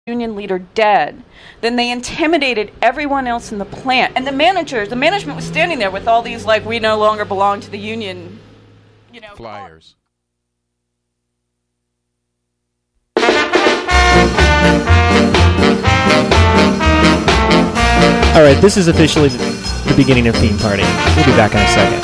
union leader dead, then they intimidated everyone else in the plant. And the management was standing there with all these, like, we no longer belong to the union, flyers. All right, this is officially the beginning of Theme Party. We'll be back in a second.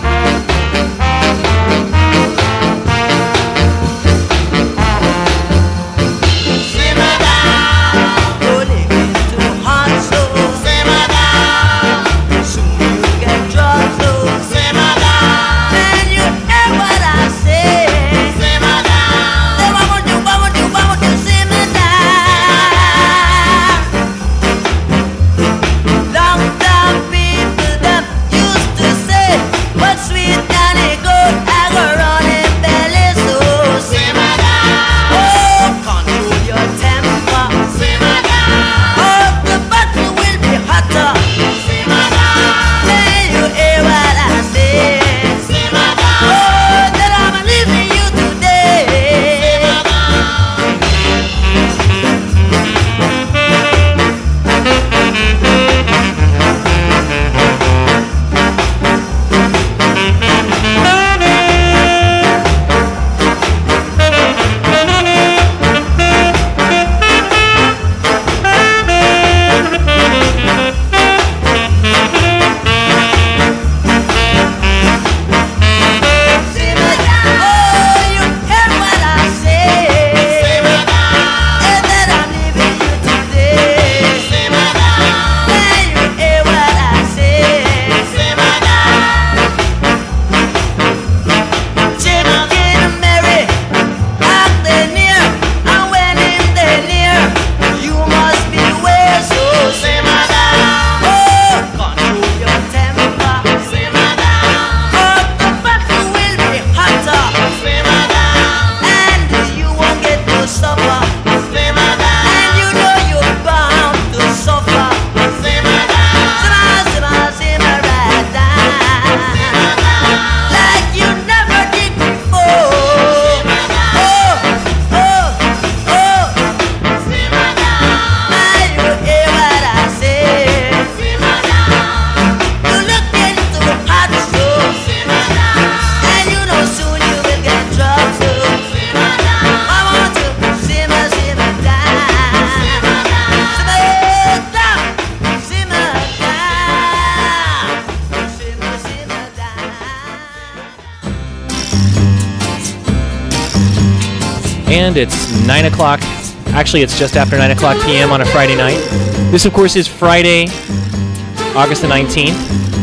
And it's 9 o'clock. Actually, it's just after 9 o'clock p.m. on a Friday night. This, of course, is Friday, August the 19th.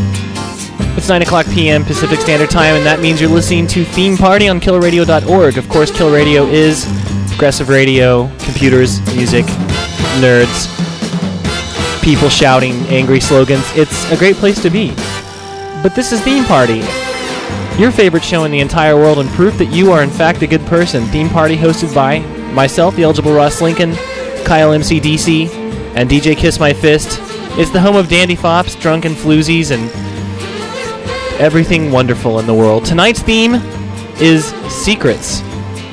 It's 9 o'clock p.m. Pacific Standard Time, and that means you're listening to Theme Party on KillerRadio.org. Of course, Killer Radio is progressive radio, computers, music, nerds, people shouting angry slogans. It's a great place to be. But this is Theme Party, your favorite show in the entire world, and proof that you are in fact a good person. Theme Party hosted by myself, the eligible Ross Lincoln, Kyle MC/DC, and DJ Kiss My Fist. It's the home of dandy fops, drunken floozies, and everything wonderful in the world. Tonight's theme is secrets.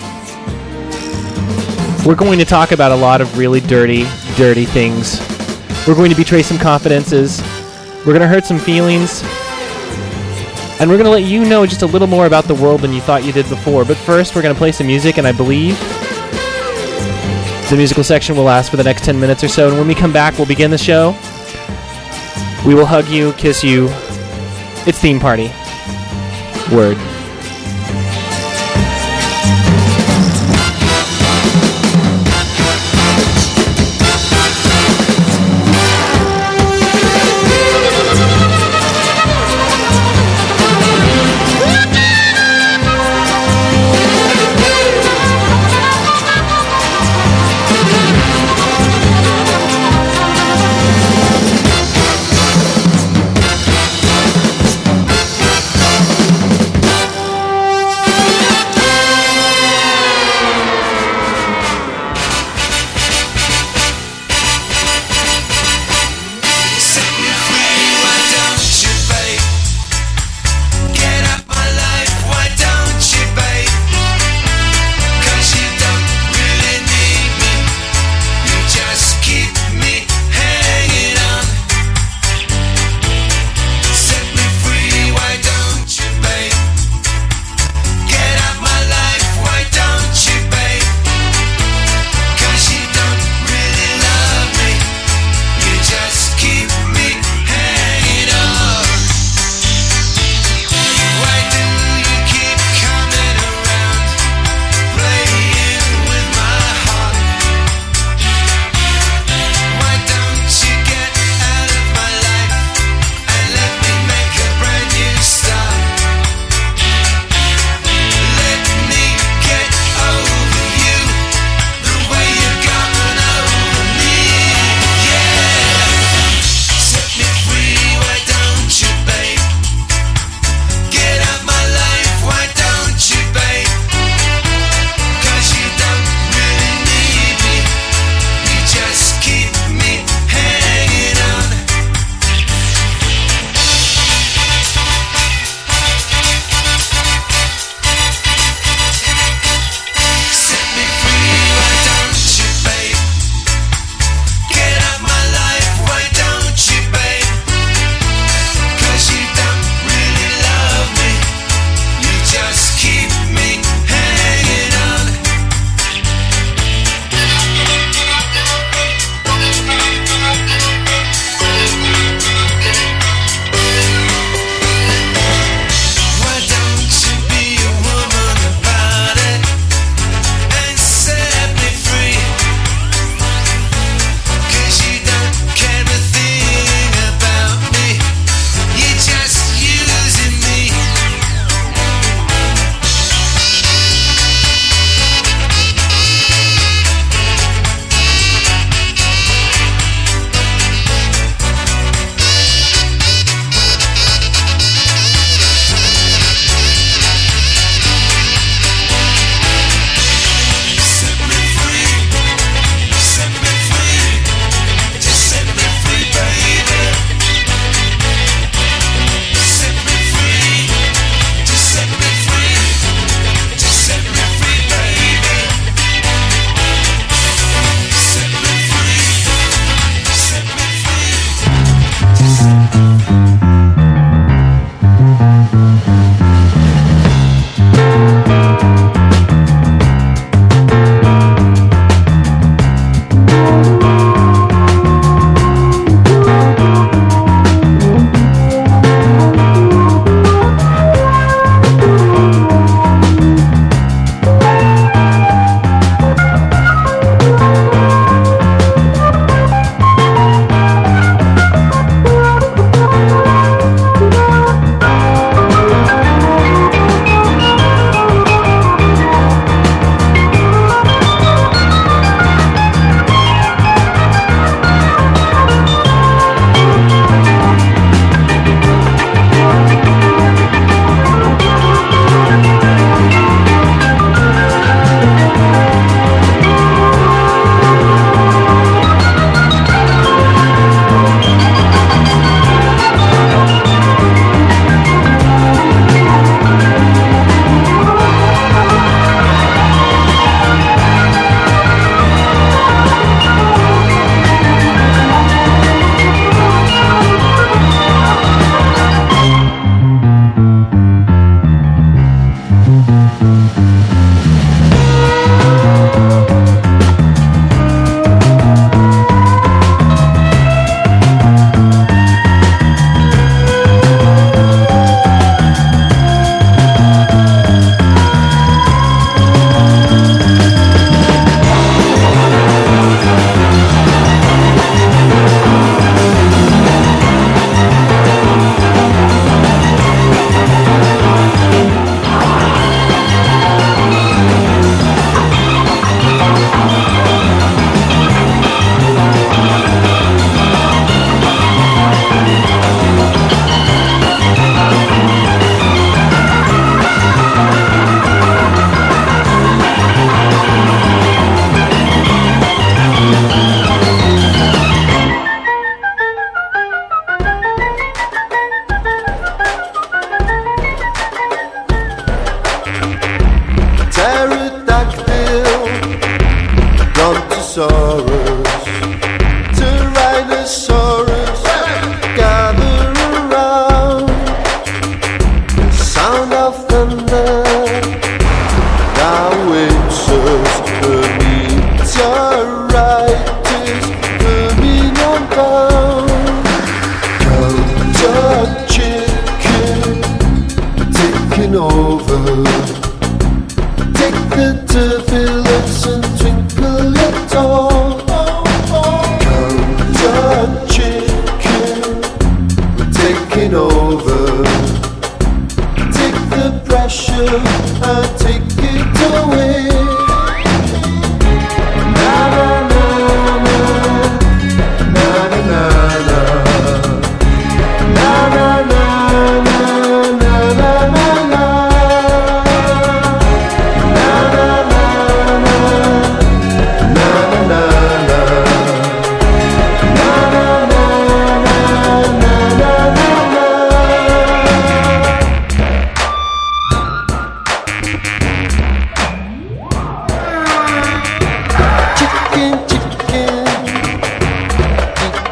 We're going to talk about a lot of really dirty things. We're going to betray some confidences. We're going to hurt some feelings. And we're going to let you know just a little more about the world than you thought you did before. But first, we're going to play some music, and I believe the musical section will last for the next 10 minutes or so. And when we come back, we'll begin the show. We will hug you, kiss you. It's Theme Party. Word.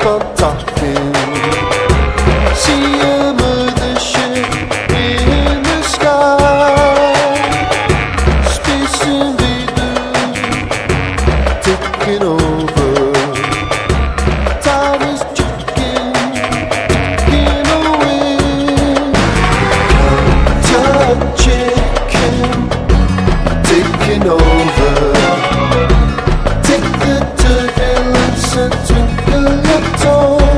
on talking. See a mothership in the sky. Space invaders taking over. Time is ticking away. Counter-chicken taking over. Take the turbulence and twinkle your toe.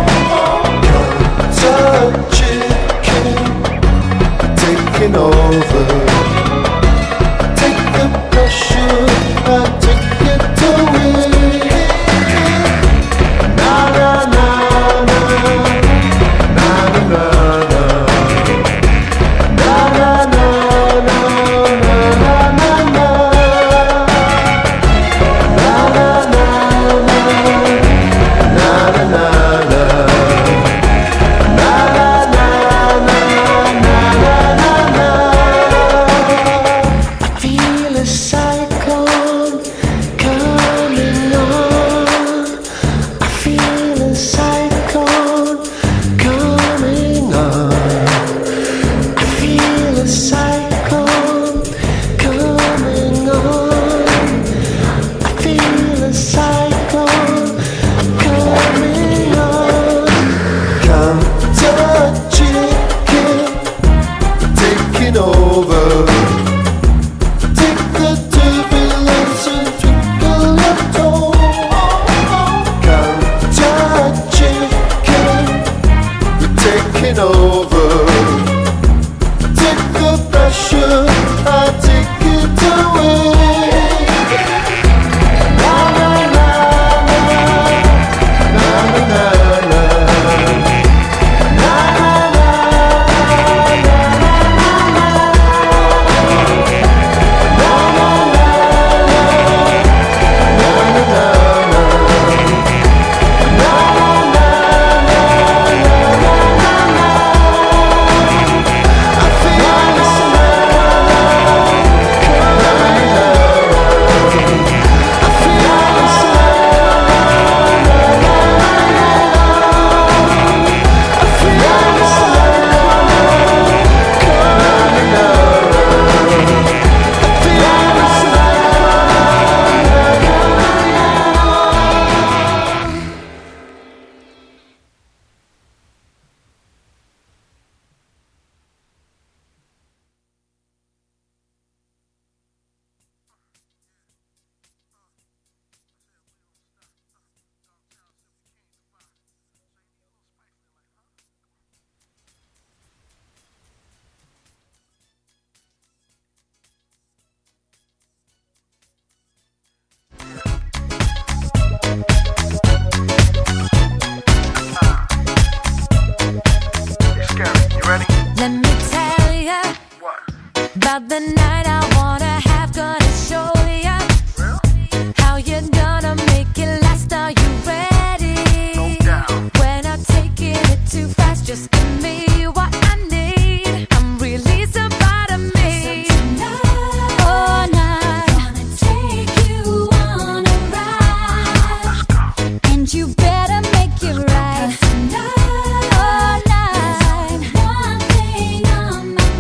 Counter-chicken taking over. Take the pressure and take it away. Na na na na, na na na na, na na na na, na na na na, na na na na, na na na na, na na na na. I feel a cyclone coming on. I feel a cyclone coming on. I feel a cyclone coming on. I feel a cyclone coming on. Counter-chicken taking over. Take the turbulence and twinkle your toe. Counter-chicken, we're taking over. Take the pressure, I take it away. Na na na na, na na na na, na na na na, Let me tell ya about the night I wanna have. Gonna show ya how you're gonna make it last. Are you ready? When I'm taking it too fast, just give me what I need. I'm releasing part of me. All night, gonna take you on a ride, and you better make it right. All night, one thing on my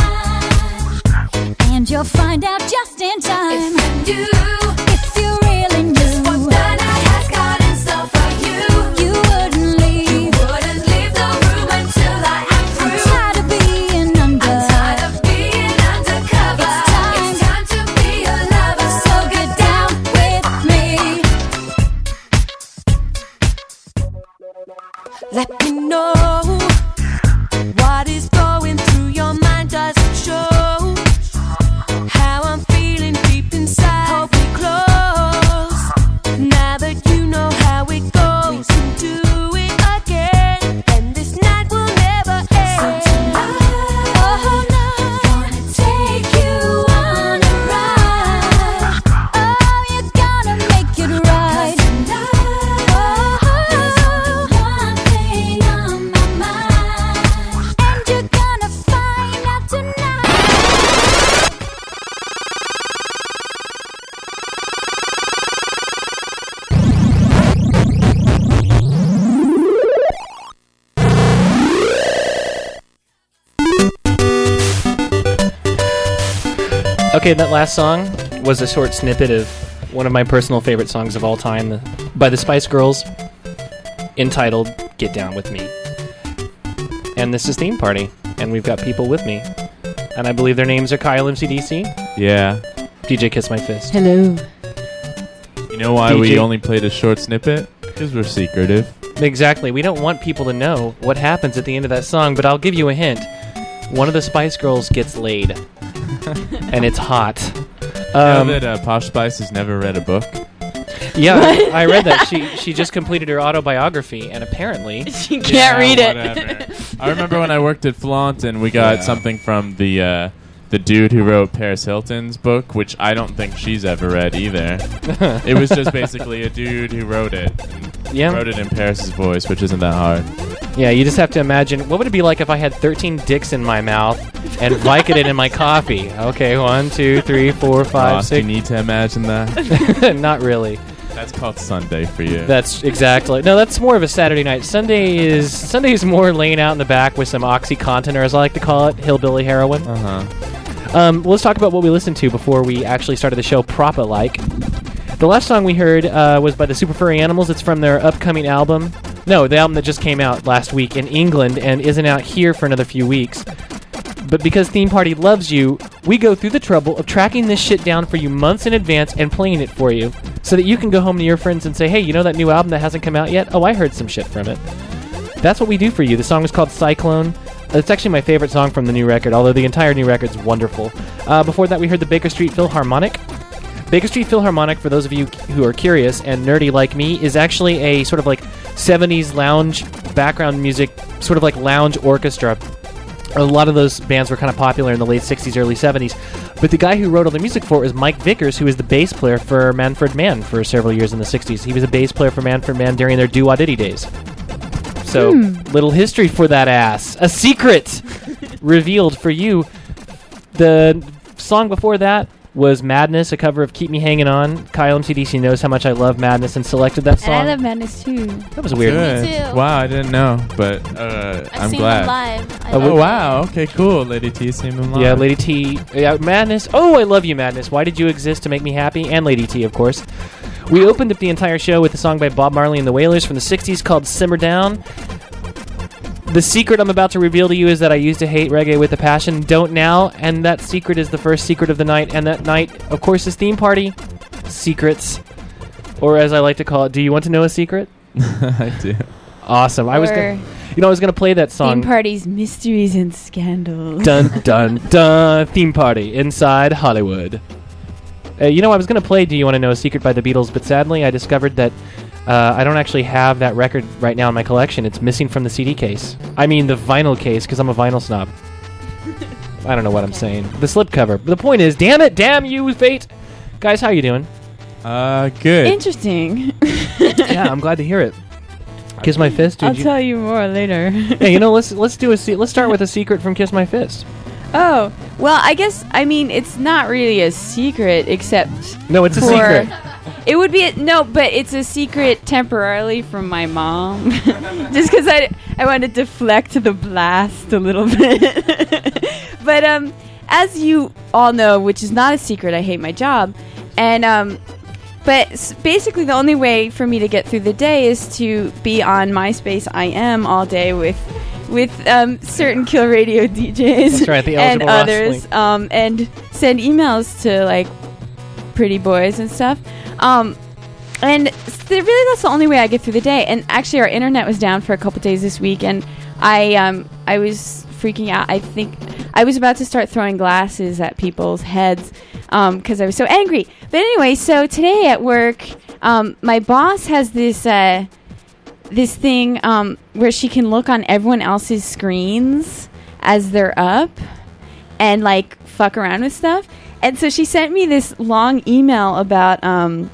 mind, and you'll find out just in time. If you really knew just what the night has got in store for you, you wouldn't leave the room until I am through. I'm tired of being undercover. It's time to be a lover. So get down with me. Let me know what is going through your mind. Does it show how I'm feeling deep inside? Hold me close. Now that you know how it goes, we can do it again, and this night will never end. Oh no, gonna take you on a ride. Oh, you're gonna make it right. Oh, there's only one thing on my mind, and you're Okay, that last song was a short snippet of one of my personal favorite songs of all time by the Spice Girls, entitled Get Down With Me. And this is Theme Party, and we've got people with me. And I believe their names are Kyle MCDC, Yeah. DJ Kiss My Fist. Hello. You know why DJ. we only played a short snippet? Because we're secretive. Exactly. We don't want people to know what happens at the end of that song, but I'll give you a hint. One of the Spice Girls gets laid. And it's hot. You know that Posh Spice has never read a book? Yeah, I read that. She just completed her autobiography, and apparently... She can't read it. Whatever. I remember when I worked at Flaunt, and we got something from the dude who wrote Paris Hilton's book, which I don't think she's ever read either. It was just basically a dude who wrote it. And wrote it in Paris's voice, which isn't that hard. Yeah, you just have to imagine, what would it be like if I had 13 dicks in my mouth and Vicodin in my coffee? Okay, 1, 2, 3, 4, 5, Ross, 6. do you need to imagine that? Not really. That's called Sunday for you. That's exactly. No, that's more of a Saturday night. Sunday is more laying out in the back with some OxyContin, or as I like to call it, hillbilly heroin. Let's talk about what we listened to before we actually started the show proper like. The last song we heard was by the Super Furry Animals. It's from their upcoming album. No, the album that just came out last week in England and isn't out here for another few weeks. But because Theme Party loves you, we go through the trouble of tracking this shit down for you months in advance and playing it for you so that you can go home to your friends and say, hey, you know that new album that hasn't come out yet? Oh, I heard some shit from it. That's what we do for you. The song is called Cyclone. It's actually my favorite song from the new record, although the entire new record's wonderful. Before that, we heard the Baker Street Philharmonic. Baker Street Philharmonic, for those of you who are curious and nerdy like me, is actually a sort of like 70s lounge background music, sort of like lounge orchestra. A lot of those bands were kind of popular in the late 60s, early 70s. But the guy who wrote all the music for it was Mike Vickers, who was the bass player for Manfred Mann for several years in the 60s. He was a bass player for Manfred Mann during their doo-wah-diddy days. So, little history for that ass. A secret revealed for you. The song before that was Madness, a cover of Keep Me Hanging On. Kyle MCDC knows how much I love Madness and selected that song. And I love Madness too. That was weird. Good. Me too. Wow, I didn't know, but I've I'm seen glad. them live. I Oh, love Oh, them. wow. Okay, cool. Lady T seen them live. Yeah, Lady T. Yeah, Madness. Oh, I love you, Madness. Why did you exist to make me happy? And Lady T, of course. We opened up the entire show with a song by Bob Marley and the Wailers from the 60s called Simmer Down. The secret I'm about to reveal to you is that I used to hate reggae with a passion. Don't now. And that secret is the first secret of the night. And that night, of course, is Theme Party. Secrets. Or as I like to call it, do you want to know a secret? I do. Awesome. I was gonna play that song. Theme Parties, Mysteries, and Scandals. Dun, dun, dun. Theme Party inside Hollywood. I was going to play Do You Want to Know a Secret by the Beatles, but sadly I discovered that I don't actually have that record right now in my collection. It's missing from the CD case. I mean the vinyl case, because I'm a vinyl snob. I don't know what I'm saying. The slipcover. But the point is, damn you, fate! Guys, how you doing? Good. Interesting. Yeah, I'm glad to hear it. Kiss My Fist? I'll tell you more later. Hey, let's start with a secret from Kiss My Fist. Oh, well, I guess, it's not really a secret, except No, it's a for... secret. It would be, but it's a secret temporarily from my mom. Just because I want to deflect the blast a little bit. But as you all know, which is not a secret, I hate my job. And but basically the only way for me to get through the day is to be on MySpace IM all day with certain Kill Radio DJs. That's right, the and eligible others, and send emails to like pretty boys and stuff. And really that's the only way I get through the day. And actually our internet was down for a couple days this week, and I was freaking out. I think I was about to start throwing glasses at people's heads because I was so angry. But anyway, so today at work, my boss has this thing where she can look on everyone else's screens as they're up and like fuck around with stuff. And so she sent me this long email about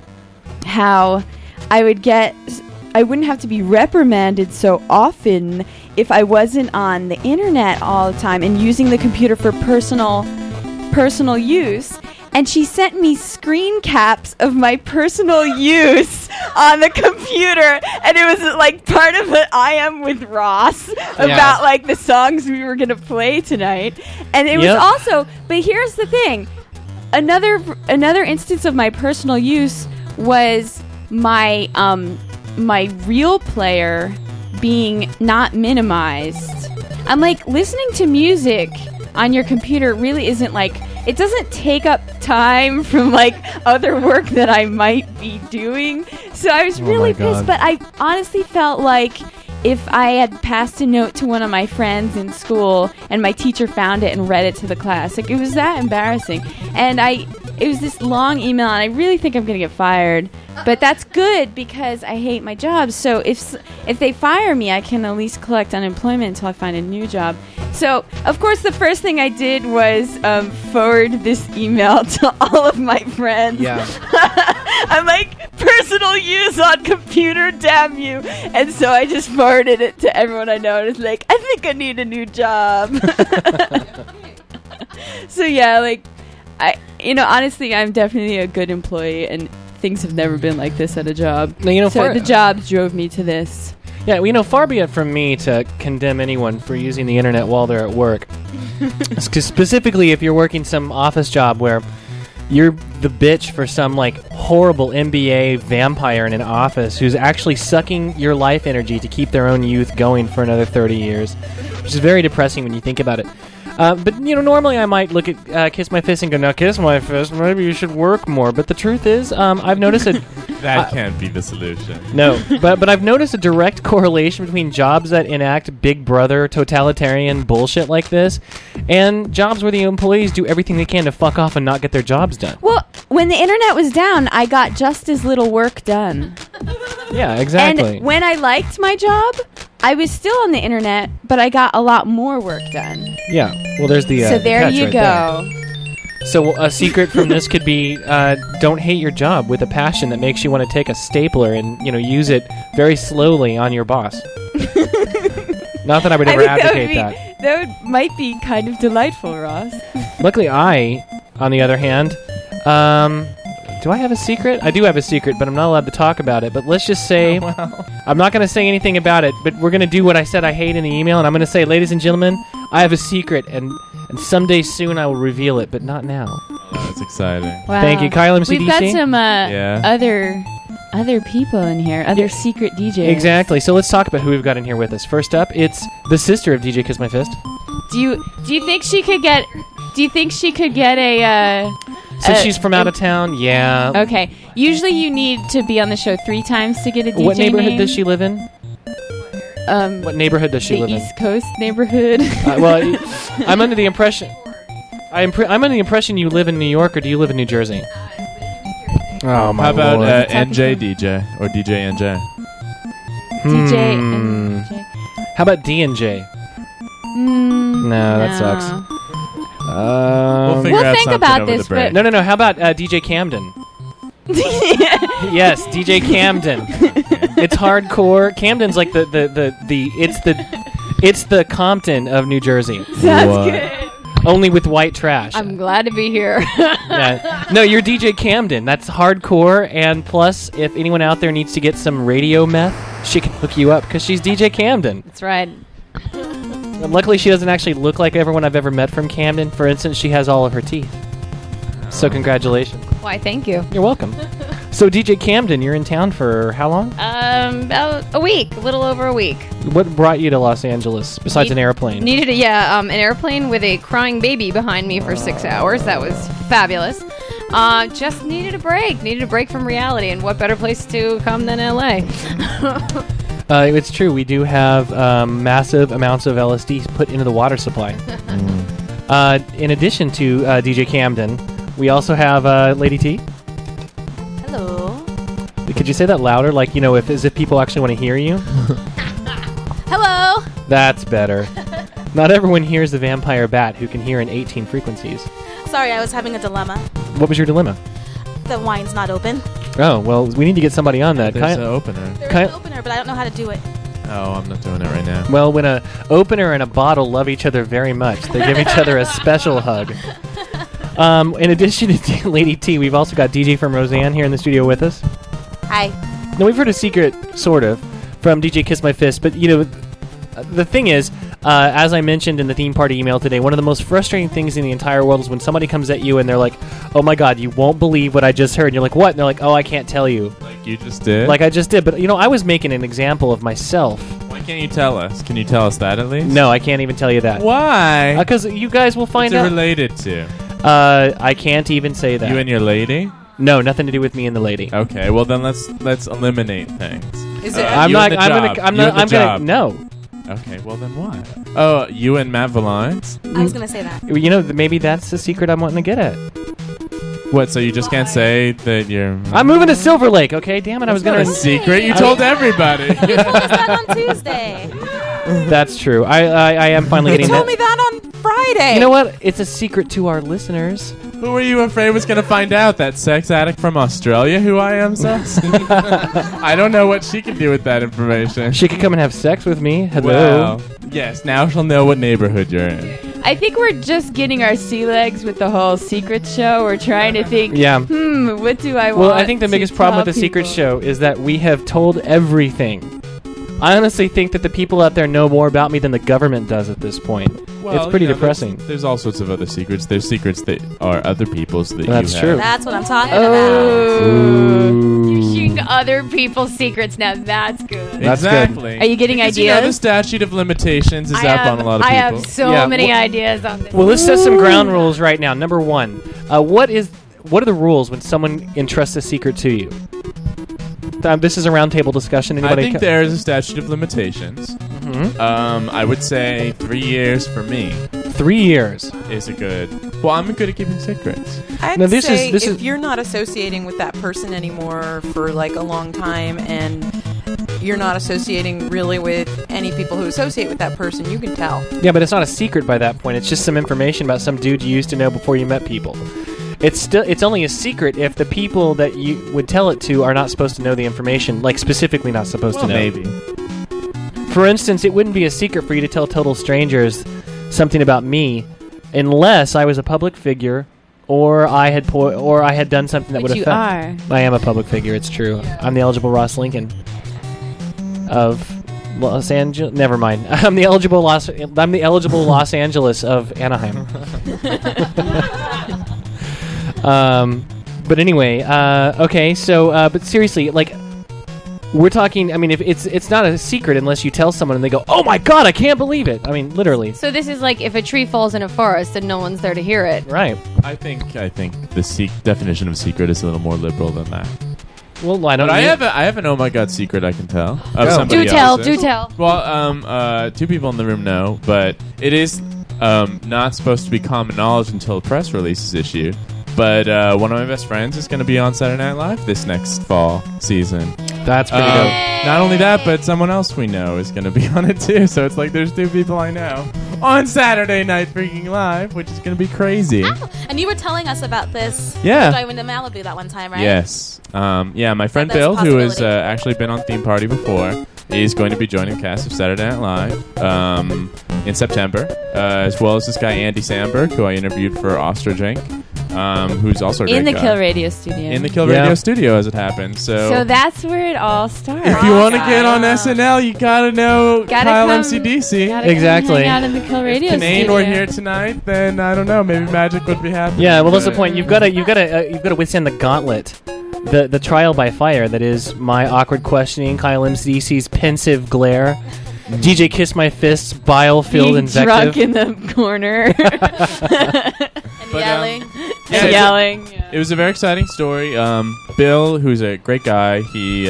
how I wouldn't have to be reprimanded so often if I wasn't on the internet all the time and using the computer for personal use. And she sent me screen caps of my personal use on the computer, and it was like part of the I Am with Ross about like the songs we were gonna play tonight. And it was also, but here's the thing. another instance of my personal use was my my real player being not minimized. I'm like, listening to music on your computer really isn't like, it doesn't take up time from like other work that I might be doing. So I was really pissed, but I honestly felt like if I had passed a note to one of my friends in school and my teacher found it and read it to the class, like, it was that embarrassing. And it was this long email, and I really think I'm going to get fired. But that's good because I hate my job. So if they fire me, I can at least collect unemployment until I find a new job. So, of course, the first thing I did was forward this email to all of my friends. Yeah. I'm like, personal use on computer, damn you. And so I just forwarded it to everyone I know, and it's like, I think I need a new job. So, yeah, like, honestly, I'm definitely a good employee, and things have never been like this at a job. No, so the job drove me to this. Yeah, well, far be it from me to condemn anyone for using the internet while they're at work. Specifically, if you're working some office job where you're the bitch for some, like, horrible MBA vampire in an office who's actually sucking your life energy to keep their own youth going for another 30 years, which is very depressing when you think about it. But, normally I might look at Kiss My Fist and go, now, Kiss My Fist, maybe you should work more. But the truth is, I've noticed that can't be the solution. No, but I've noticed a direct correlation between jobs that enact Big Brother totalitarian bullshit like this and jobs where the employees do everything they can to fuck off and not get their jobs done. Well, when the internet was down, I got just as little work done. Yeah, exactly. And when I liked my job, I was still on the internet, but I got a lot more work done. Yeah, well, there's the so there catch you right go. There. So a secret from this could be don't hate your job with a passion that makes you want to take a stapler and use it very slowly on your boss. Not that I would ever advocate that. That might be kind of delightful, Ross. Luckily, on the other hand, do I have a secret? I do have a secret, but I'm not allowed to talk about it. But let's just say, I'm not going to say anything about it, but we're going to do what I said I hate in the email, and I'm going to say, ladies and gentlemen, I have a secret, and someday soon I will reveal it, but not now. Oh, that's exciting. Wow. Thank you, Kyle MCDC. We've got some other people in here, other secret DJs. Exactly. So let's talk about who we've got in here with us. First up, it's the sister of DJ Kiss My Fist. Do you think she could get? Do you think she could get a? Since she's from out of town, yeah. Okay. Usually you need to be on the show 3 times to get a DJ What neighborhood name. does she live in? What neighborhood does she live in? The East Coast neighborhood. Well, I'm under the impression. I'm under the impression you live in New York, or do you live in New Jersey? Oh my How about Lord. NJ DJ or DJ NJ? DJ and DJ. How about D and J? No, that sucks. We'll figure We'll out think something about over this, the break. No. How about DJ Camden? Yes, DJ Camden. It's hardcore. Camden's like it's the Compton of New Jersey. Sounds good. Only with white trash. I'm glad to be here. Yeah. No, you're DJ Camden. That's hardcore, and plus, if anyone out there needs to get some radio meth, she can hook you up because she's DJ Camden. That's right. Luckily, she doesn't actually look like everyone I've ever met from Camden. For instance, she has all of her teeth. So congratulations. Why, thank you. You're welcome. So DJ Camden, you're in town for how long? About a week, a little over a week. What brought you to Los Angeles besides an airplane? Needed an airplane with a crying baby behind me for 6 hours. That was fabulous. Just needed a break from reality, and what better place to come than LA? It's true. We do have massive amounts of LSD put into the water supply. In addition to DJ Camden, we also have Lady T. Hello. Could you say that louder, like, as if people actually want to hear you? Hello. That's better. Not everyone hears the vampire bat who can hear in 18 frequencies. Sorry, I was having a dilemma. What was your dilemma? The wine's not open. Oh, well, we need to get somebody on that. There's an opener. There's an opener, but I don't know how to do it. Oh, I'm not doing it right now. Well, when an opener and a bottle love each other very much, they give each other a special hug. In addition to Lady T, we've also got DJ from Roseanne here in the studio with us. Hi. Now, we've heard a secret, sort of, from DJ Kiss My Fist, but, the thing is, As I mentioned in the theme party email today, one of the most frustrating things in the entire world is when somebody comes at you and they're like, "Oh my God, you won't believe what I just heard." And you're like, "What?" And they're like, "Oh, I can't tell you." Like you just did? Like I just did. But, I was making an example of myself. Why can't you tell us? Can you tell us that at least? No, I can't even tell you that. Why? Because you guys will find What's out. it related to? I can't even say that. You and your lady? No, nothing to do with me and the lady. Okay, well then let's eliminate things. Is it? I'm you not. and the I'm job. gonna. I'm You not. and the I'm job. gonna. No. Okay, well then why? Oh, you and Matt Valines? I was gonna say that. Maybe that's the secret I'm wanting to get at. What? So you just can't say that you're? I'm moving to Silver Lake. Okay, damn it. I was Not gonna. a secret. You told everybody. You told us that on Tuesday. That's true. I am finally You getting told that. me that on Friday. You know what? It's a secret to our listeners. Who were you afraid was going to find out? That sex addict from Australia who I am, Sus? I don't know what she can do with that information. She could come and have sex with me. Hello. Well, yes, now she'll know what neighborhood you're in. I think we're just getting our sea legs with the whole secret show. We're trying to think, Yeah. what do I want? Well, I think the to biggest problem with tell the secret people? show is that we have told everything. I honestly think that the people out there know more about me than the government does at this point. It's pretty depressing. There's all sorts of other secrets. There's secrets that are other people's that That's you true. have. That's what I'm talking Oh, you're Ooh. shooting other people's secrets now. That's good. That's good. Exactly. Are you getting Because, you know, the ideas? statute of limitations is I up have, on a lot of I people. have so Yeah, many well- ideas on this. Well, let's set some ground rules right now. Number one, what are the rules when someone entrusts a secret to you? This is a roundtable discussion. I Anybody? think there is a statute of limitations. Mhm. I would say 3 years for me 3 years. is a good. Well, I'm good at keeping secrets. I'd No, this say is- if you're not associating with that person anymore for like a long time and you're not associating really with any people who associate with that person, you can tell. Yeah, but it's not a secret by that point. It's just some information about some dude you used to know before you met people. It's only a secret if the people that you would tell it to are not supposed to know the information, like specifically not supposed to know. Maybe. For instance, it wouldn't be a secret for you to tell total strangers something about me unless I was a public figure or I had done something that Which would you affect. are. I am a public figure, it's true. I'm the eligible Ross Lincoln of Los Angeles. Never mind. I'm the eligible Los Angeles of Anaheim. But anyway, okay. So, but seriously, like, we're talking. I mean, if it's not a secret unless you tell someone and they go, "Oh my God, I can't believe it." I mean, literally. So this is like if a tree falls in a forest and no one's there to hear it. Right. I think the definition of secret is a little more liberal than that. Well, I don't. But need- I have an oh my god secret I can tell of Go. somebody Do tell, else's. do tell. Well, 2 people in the room know, but it is not supposed to be common knowledge until a press release is issued. But one of my best friends is going to be on Saturday Night Live this next fall season. That's pretty dope. Not only that, but someone else we know is going to be on it too. So it's like there's 2 people I know on Saturday Night freaking Live, which is going to be crazy. Ow. And you were telling us about this. Yeah. Driving to Malibu that one time, right? Yes. Yeah, my friend That's a Bill, who has possibility. actually been on Theme Party before, is going to be joining the cast of Saturday Night Live in September, as well as this guy Andy Samberg, who I interviewed for Ostrich Inc., who's also a In the great Kill guy. Radio studio. In the Kill Yeah. Radio studio, as it happens. So that's where it all starts. If you want to get on SNL, you gotta know Gotta Kyle come- MCDC. Gotta come Exactly. hang out in the Kill Radio If Kanane studio. were here tonight, then I don't know. Maybe magic would be happening. Yeah, well, that's the but- point. You've got to withstand the gauntlet, the trial by fire that is my awkward questioning, Kyle MCDC's pensive glare, DJ Kiss My Fist's bile-filled Being invective. drunk in the corner. And But, yelling. Yeah, it's- yelling. It was a very exciting story. Bill, who's a great guy, he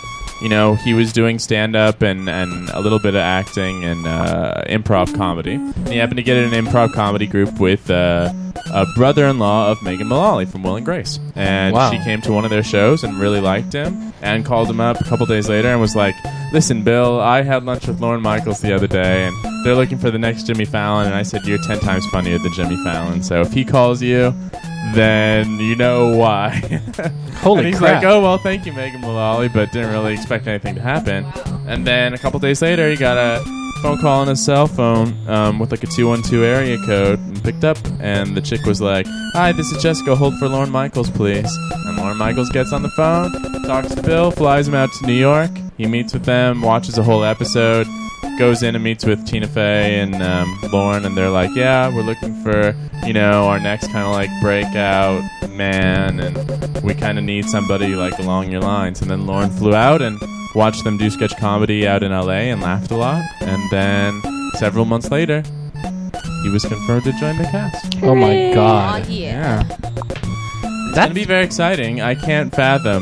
was doing stand-up and a little bit of acting and improv comedy. And he happened to get in an improv comedy group with a brother-in-law of Megan Mullally from Will and Grace. And Wow. she came to one of their shows and really liked him and called him up a couple days later and was like, "Listen, Bill, I had lunch with Lorne Michaels the other day, and they're looking for the next Jimmy Fallon, and I said, you're 10 times funnier than Jimmy Fallon, so if he calls you, then you know why." Holy and he's crap. like, "Oh, well, thank you, Megan Mullally, but didn't really expect anything to happen." And then a couple days later, he got a phone call on his cell phone with like a 212 area code and picked up, and the chick was like, "Hi, this is Jessica, hold for Lorne Michaels, please." And Lorne Michaels gets on the phone, talks to Bill, flies him out to New York. He meets with them, watches a whole episode, goes in and meets with Tina Fey and Lorne, and they're like, yeah, we're looking for, our next kind of like breakout man, and we kind of need somebody like along your lines. And then Lorne flew out and watched them do sketch comedy out in LA and laughed a lot. And then several months later, he was confirmed to join the cast. Oh my God. Oh, yeah. It's going to be very exciting. I can't fathom,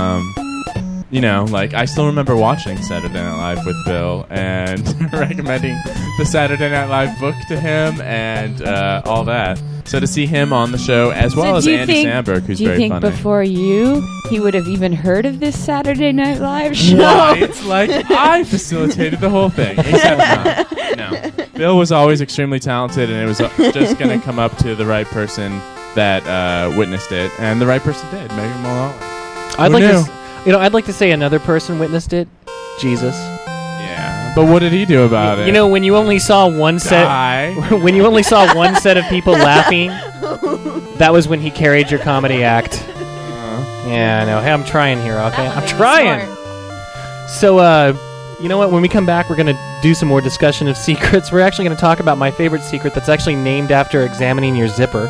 I still remember watching Saturday Night Live with Bill and recommending the Saturday Night Live book to him and all that. So to see him on the show, as well as Andy Samberg, who's very funny. Do you think before he would have even heard of this Saturday Night Live show? Right? Like, I facilitated the whole thing. Except no. Bill was always extremely talented, and it was just going to come up to the right person that witnessed it, and the right person did. Megan Mullally. I'd like to say another person witnessed it. Jesus. Yeah. But what did he do about it? When you only saw one set, when you only saw one set of people laughing, that was when he carried your comedy act. Yeah, I know. Hey, I'm trying here. Okay, I'm trying. So, you know what? When we come back, we're going to do some more discussion of secrets. We're actually going to talk about my favorite secret that's actually named after examining your zipper.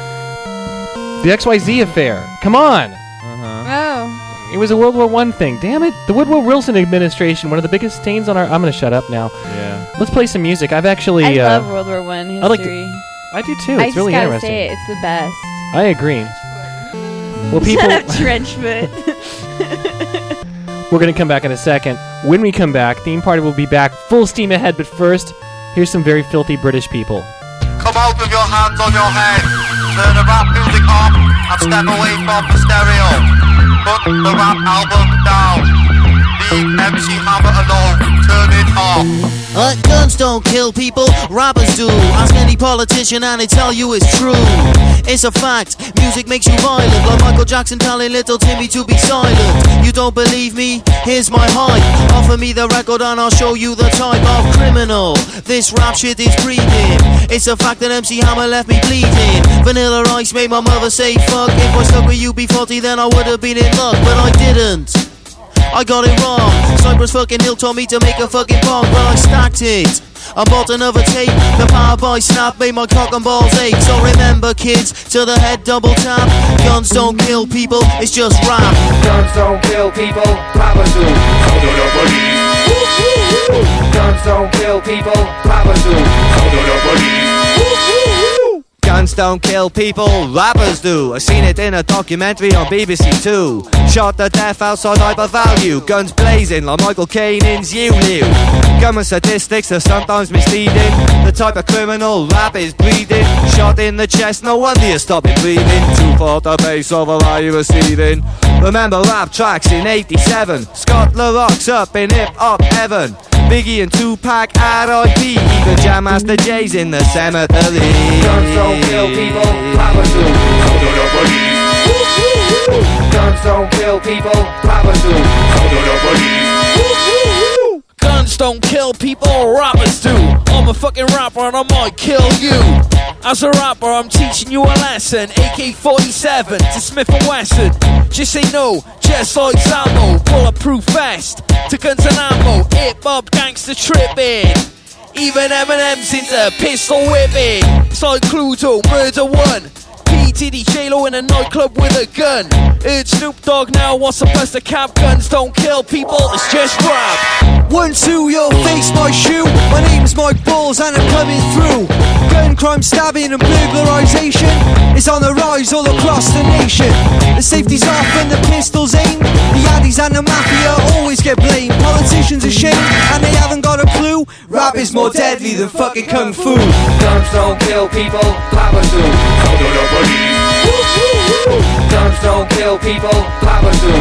The XYZ affair. Come on. Oh. It was a World War I thing. Damn it. The Woodrow Wilson administration, one of the biggest stains on our... I'm going to shut up now. Yeah. Let's play some music. I've actually... I love World War I history. I do too. It's really interesting. I just gotta say it's the best. I agree. Well, people... Trenchfoot. We're going to come back in a second. When we come back, Theme Party will be back full steam ahead. But first, here's some very filthy British people. Come out with your hands on your head. Turn the rap music up and step away from the stereo. Put the rap album down. Leave MC Hammer alone. Turn it off. Guns don't kill people, rappers do. Ask any politician and they tell you it's true. It's a fact, music makes you violent. Like Michael Jackson telling little Timmy to be silent. You don't believe me? Here's my hype. Offer me the record and I'll show you the type of criminal this rap shit is breathing. It's a fact that MC Hammer left me bleeding. Vanilla Ice made my mother say fuck. If I stuck with UB40 then I would have been in luck. But I didn't, I got it wrong. Cypress fucking Hill told me to make a fucking bomb, but I stacked it. I bought another tape. The power by snap made my cock and balls ache. So remember kids, to the head double tap. Guns don't kill people, it's just rap. Guns don't kill people, rappers do. Guns don't kill people, rappers do. Guns don't kill people, rappers do. I seen it in a documentary on BBC Two. Shot to death outside Hyper Value. Guns blazing like Michael Caine in Zulu. Government statistics are sometimes misleading. The type of criminal rap is bleeding. Shot in the chest, no wonder you're stopping breathing. Too far the base of a lie you're receiving. Remember rap tracks in 87. Scott LaRock's up in hip-hop heaven. Biggie and Tupac at RIP. Even Jam Master J's in the cemetery. Guns don't kill people, rappers do. Guns don't kill people, rappers do. Guns don't kill people, rappers do. I'm a fucking rapper and I might kill you. As a rapper, I'm teaching you a lesson. AK-47 to Smith & Wesson. Just say no, just like Zambo. Bulletproof vest to guns and ammo. Hip-hop gangster tripping. Even Eminem's into pistol whipping. It's like Cluedo, Murder One. P.T.D. J-Lo in a nightclub with a gun. It's Snoop Dogg now, wants to bust a cap. Guns don't kill people, it's just rap. 1, 2, your face, my shoe. My name's Mike Balls and I'm coming through. Gun crime, stabbing and burglarization is on the rise all across the nation. The safety's off and the pistol's aimed. The addies and the mafia always get blamed. Politicians ashamed and they haven't got a clue. Rap is more deadly than fucking kung fu. Guns don't kill people, rappers do. Guns don't kill people, rappers do.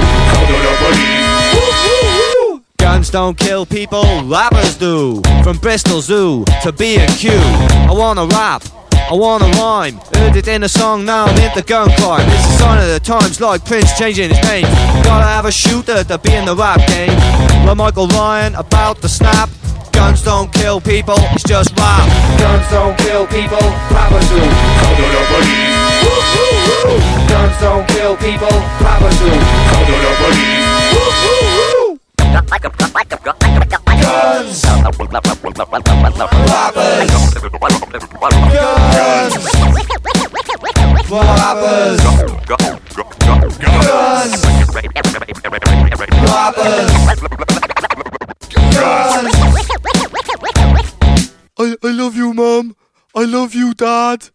Guns don't kill people, rappers do. From Bristol Zoo to B&Q. I wanna rap, I wanna rhyme. Heard it in a song, now I'm into gun crime. It's a sign of the times, like Prince changing his name. Gotta have a shooter to be in the rap game. Like Michael Ryan about to snap. Guns don't kill people, it's just rap. Guns don't kill people, rappers do. Guns don't kill people, rappers do. Guns I love you, Mom. I love you, Dad.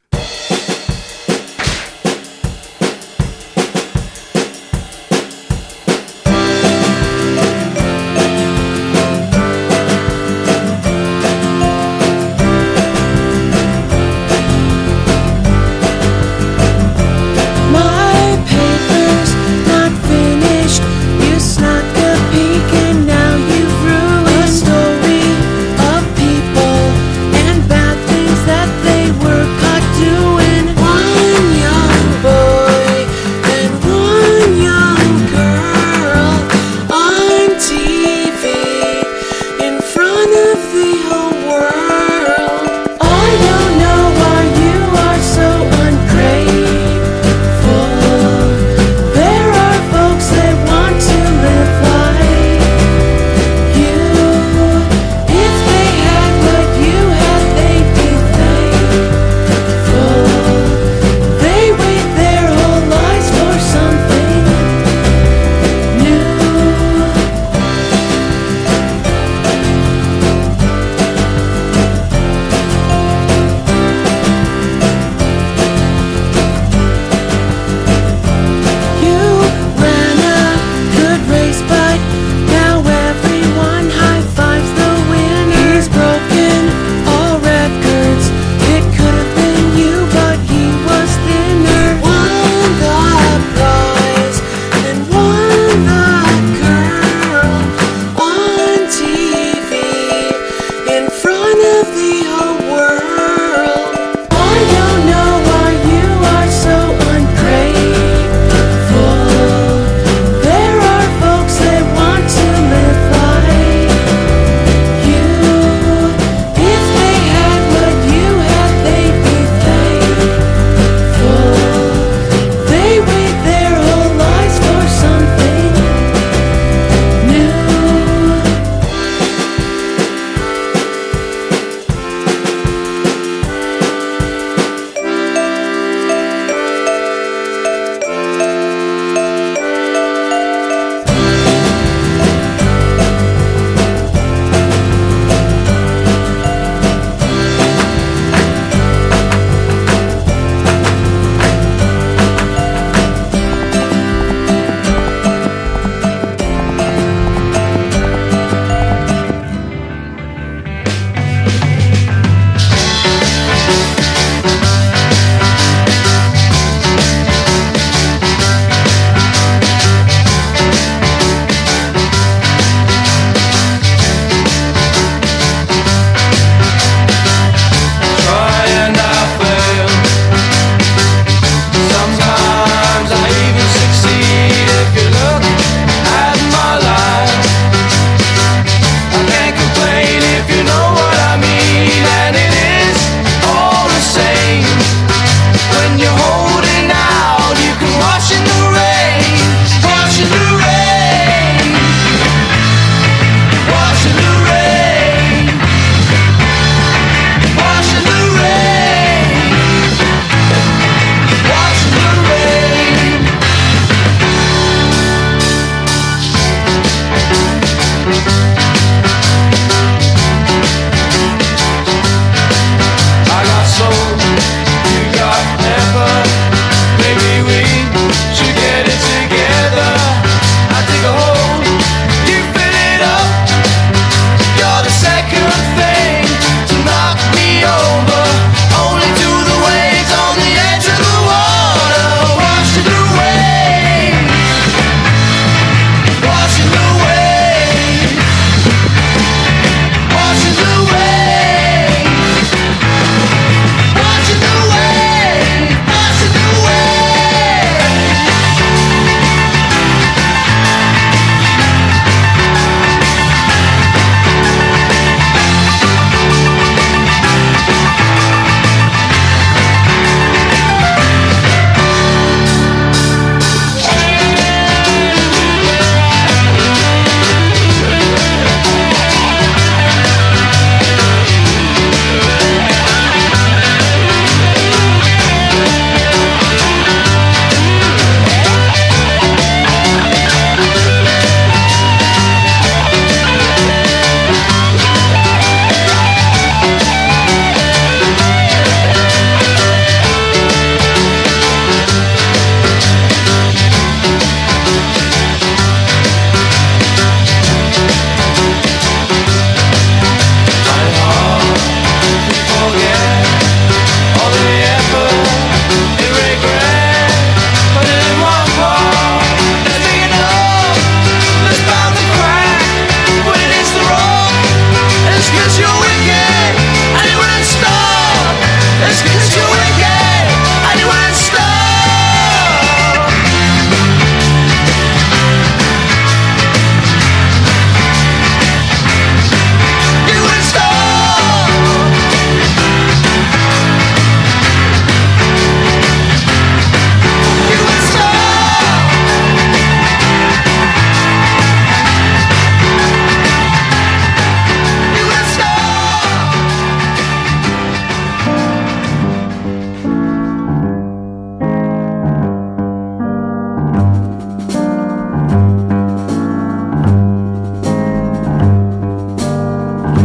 My paper's not finished. You snuck a peek and now you've ruined a story of people and bad things that they were caught doing.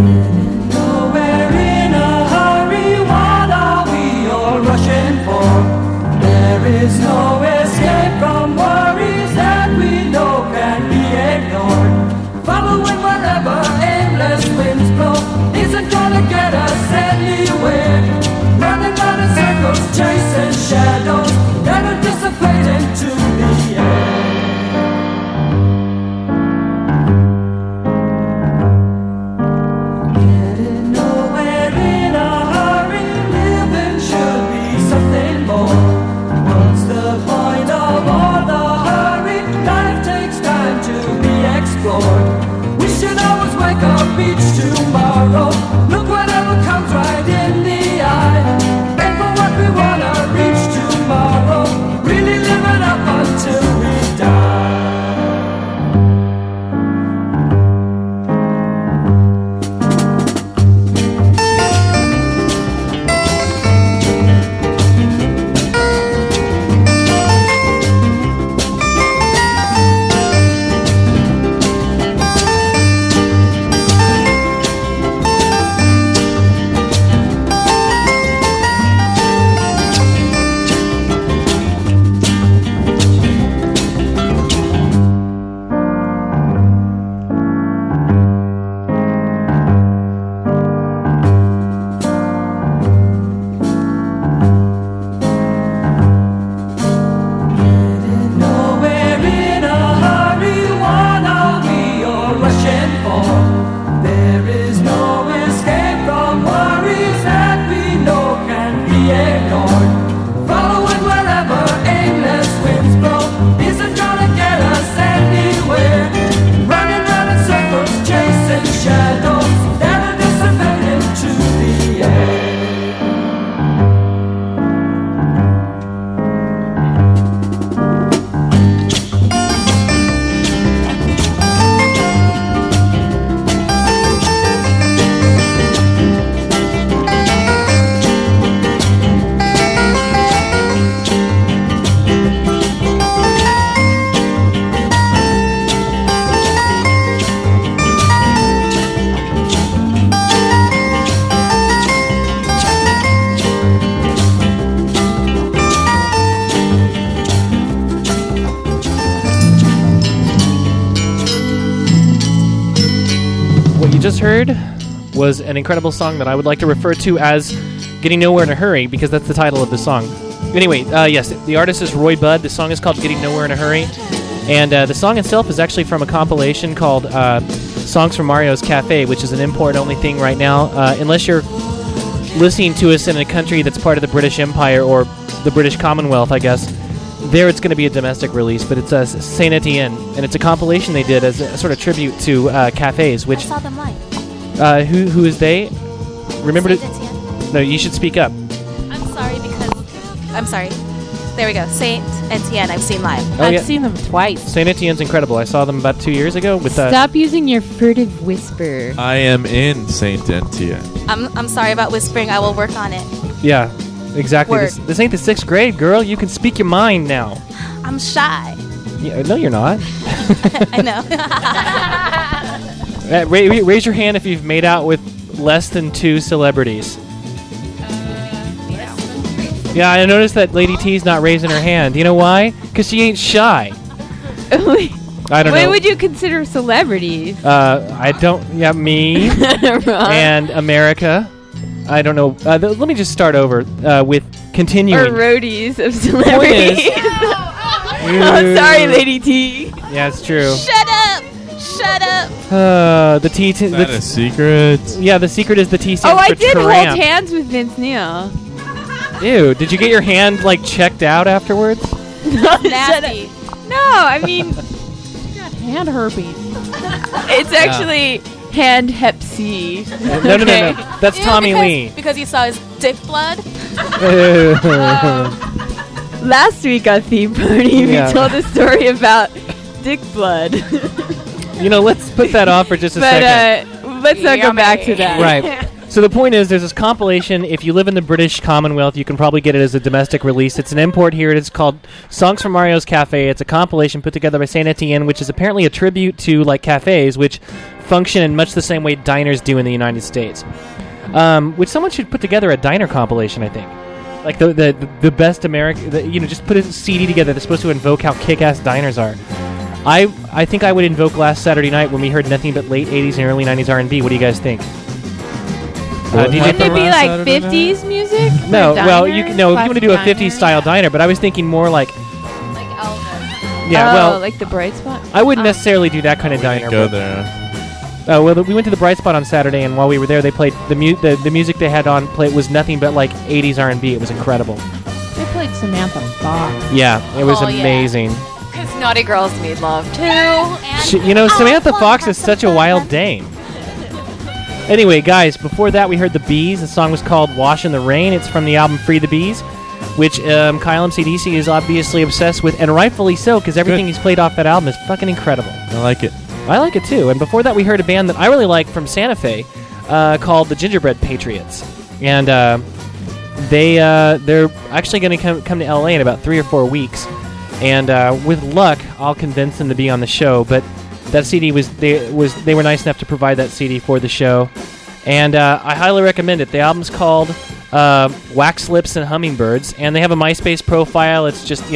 Nowhere in a hurry, what are we all rushing for? There is no escape from worries that we know can be ignored. Following wherever aimless winds blow isn't gonna get us anywhere. Running round in circles, chasing shadows that are dissipating into the air. Getting nowhere in a hurry, living should be something more. What's the point of all the hurry? Life takes time to be explored. We should always wake up each tomorrow. Look whatever comes right in the eye. Aim for what we wanna reach tomorrow. Really live it up until we die. Nowhere in a hurry, what are we all rushing for? There is no escape from worries that we know can be ignored. Following wherever aimless winds blow isn't gonna get us anywhere. Running round in circles, chasing shadows that are dissipating into the air. What you just heard was an incredible song that I would like to refer to as Getting Nowhere in a Hurry, because that's the title of the song. Anyway, yes, the artist is Roy Budd. The song is called Getting Nowhere in a Hurry. And the song itself is actually from a compilation called Songs from Mario's Cafe, which is an import-only thing right now. Unless you're listening to us in a country that's part of the British Empire or the British Commonwealth, I guess, there it's going to be a domestic release. But it's Saint Etienne, and it's a compilation they did as a sort of tribute to cafes, which... I saw them live. Who is they? Remember Saint to... Etienne. No, you should speak up. I'm sorry because... I'm sorry. There we go. Saint Etienne, I've seen live. Oh, yeah. I've seen them twice. Saint Etienne's incredible. I saw them about 2 years ago with Stop using your furtive whisper. I am in Saint Etienne. I'm sorry about whispering. I will work on it. Yeah, exactly. Word. This ain't the 6th grade, girl. You can speak your mind now. I'm shy. Yeah, no, you're not. I know. Raise your hand if you've made out with less than 2 celebrities. Yeah, I noticed that Lady T's not raising her hand. You know why? Because she ain't shy. I don't know. What would you consider celebrities? I don't... Yeah, me. And America. I don't know. Let me just start over with continuing. Or roadies of celebrities. Oh, sorry, Lady T. Yeah, it's true. Shut up! Shut up! The T... Is that a secret? Yeah, the secret is the T stands Oh, I for did tramp. hold hands with Vince Neil. Ew, did you get your hand, like, checked out afterwards? Nasty. No, I mean... Hand herpes. It's actually hand hep C. No. That's Ew, Tommy Lee. Because you saw his dick blood? Last week on Theme Party, Yeah. we told a story about dick blood. You know, let's put that off for just a But second. let's not go back to that. Right. So the point is, there's this compilation. If you live in the British Commonwealth, you can probably get it as a domestic release. It's an import here. It's called Songs from Mario's Cafe. It's a compilation put together by Saint Etienne, which is apparently a tribute to, like, cafes, which function in much the same way diners do in the United States. Which someone should put together a diner compilation, I think. Like the best American, just put a CD together that's supposed to invoke how kick-ass diners are. I think I would invoke last Saturday night when we heard nothing but late 80s and early 90s R&B. What do you guys think? Wouldn't it be like 50s music? No, for well, diners? if you want to do a Classic 50s style diner, but I was thinking more like Elvis. Yeah, well, like the Bright Spot. I wouldn't necessarily do that kind of diner. Go but- there. Oh well, we went to the Bright Spot on Saturday, and while we were there, they played the music they had on play was nothing but like 80s R&B. It was incredible. They played Samantha Fox. Yeah, it was Oh, yeah. amazing. Because Naughty Girls Need Love too. Samantha Fox is such a wild dame. Anyway, guys, before that we heard the Bees. The song was called "Wash in the Rain." It's from the album "Free the Bees," which Kyle MCDC is obviously obsessed with, and rightfully so, because everything he's played off that album is fucking incredible. I like it. I like it too. And before that, we heard a band that I really like from Santa Fe called the Gingerbread Patriots, and they're actually going to come to LA in about 3 or 4 weeks. And with luck, I'll convince them to be on the show. But that CD they were nice enough to provide that CD for the show, and I highly recommend it. The album's called Wax Lips and Hummingbirds, and they have a MySpace profile. It's just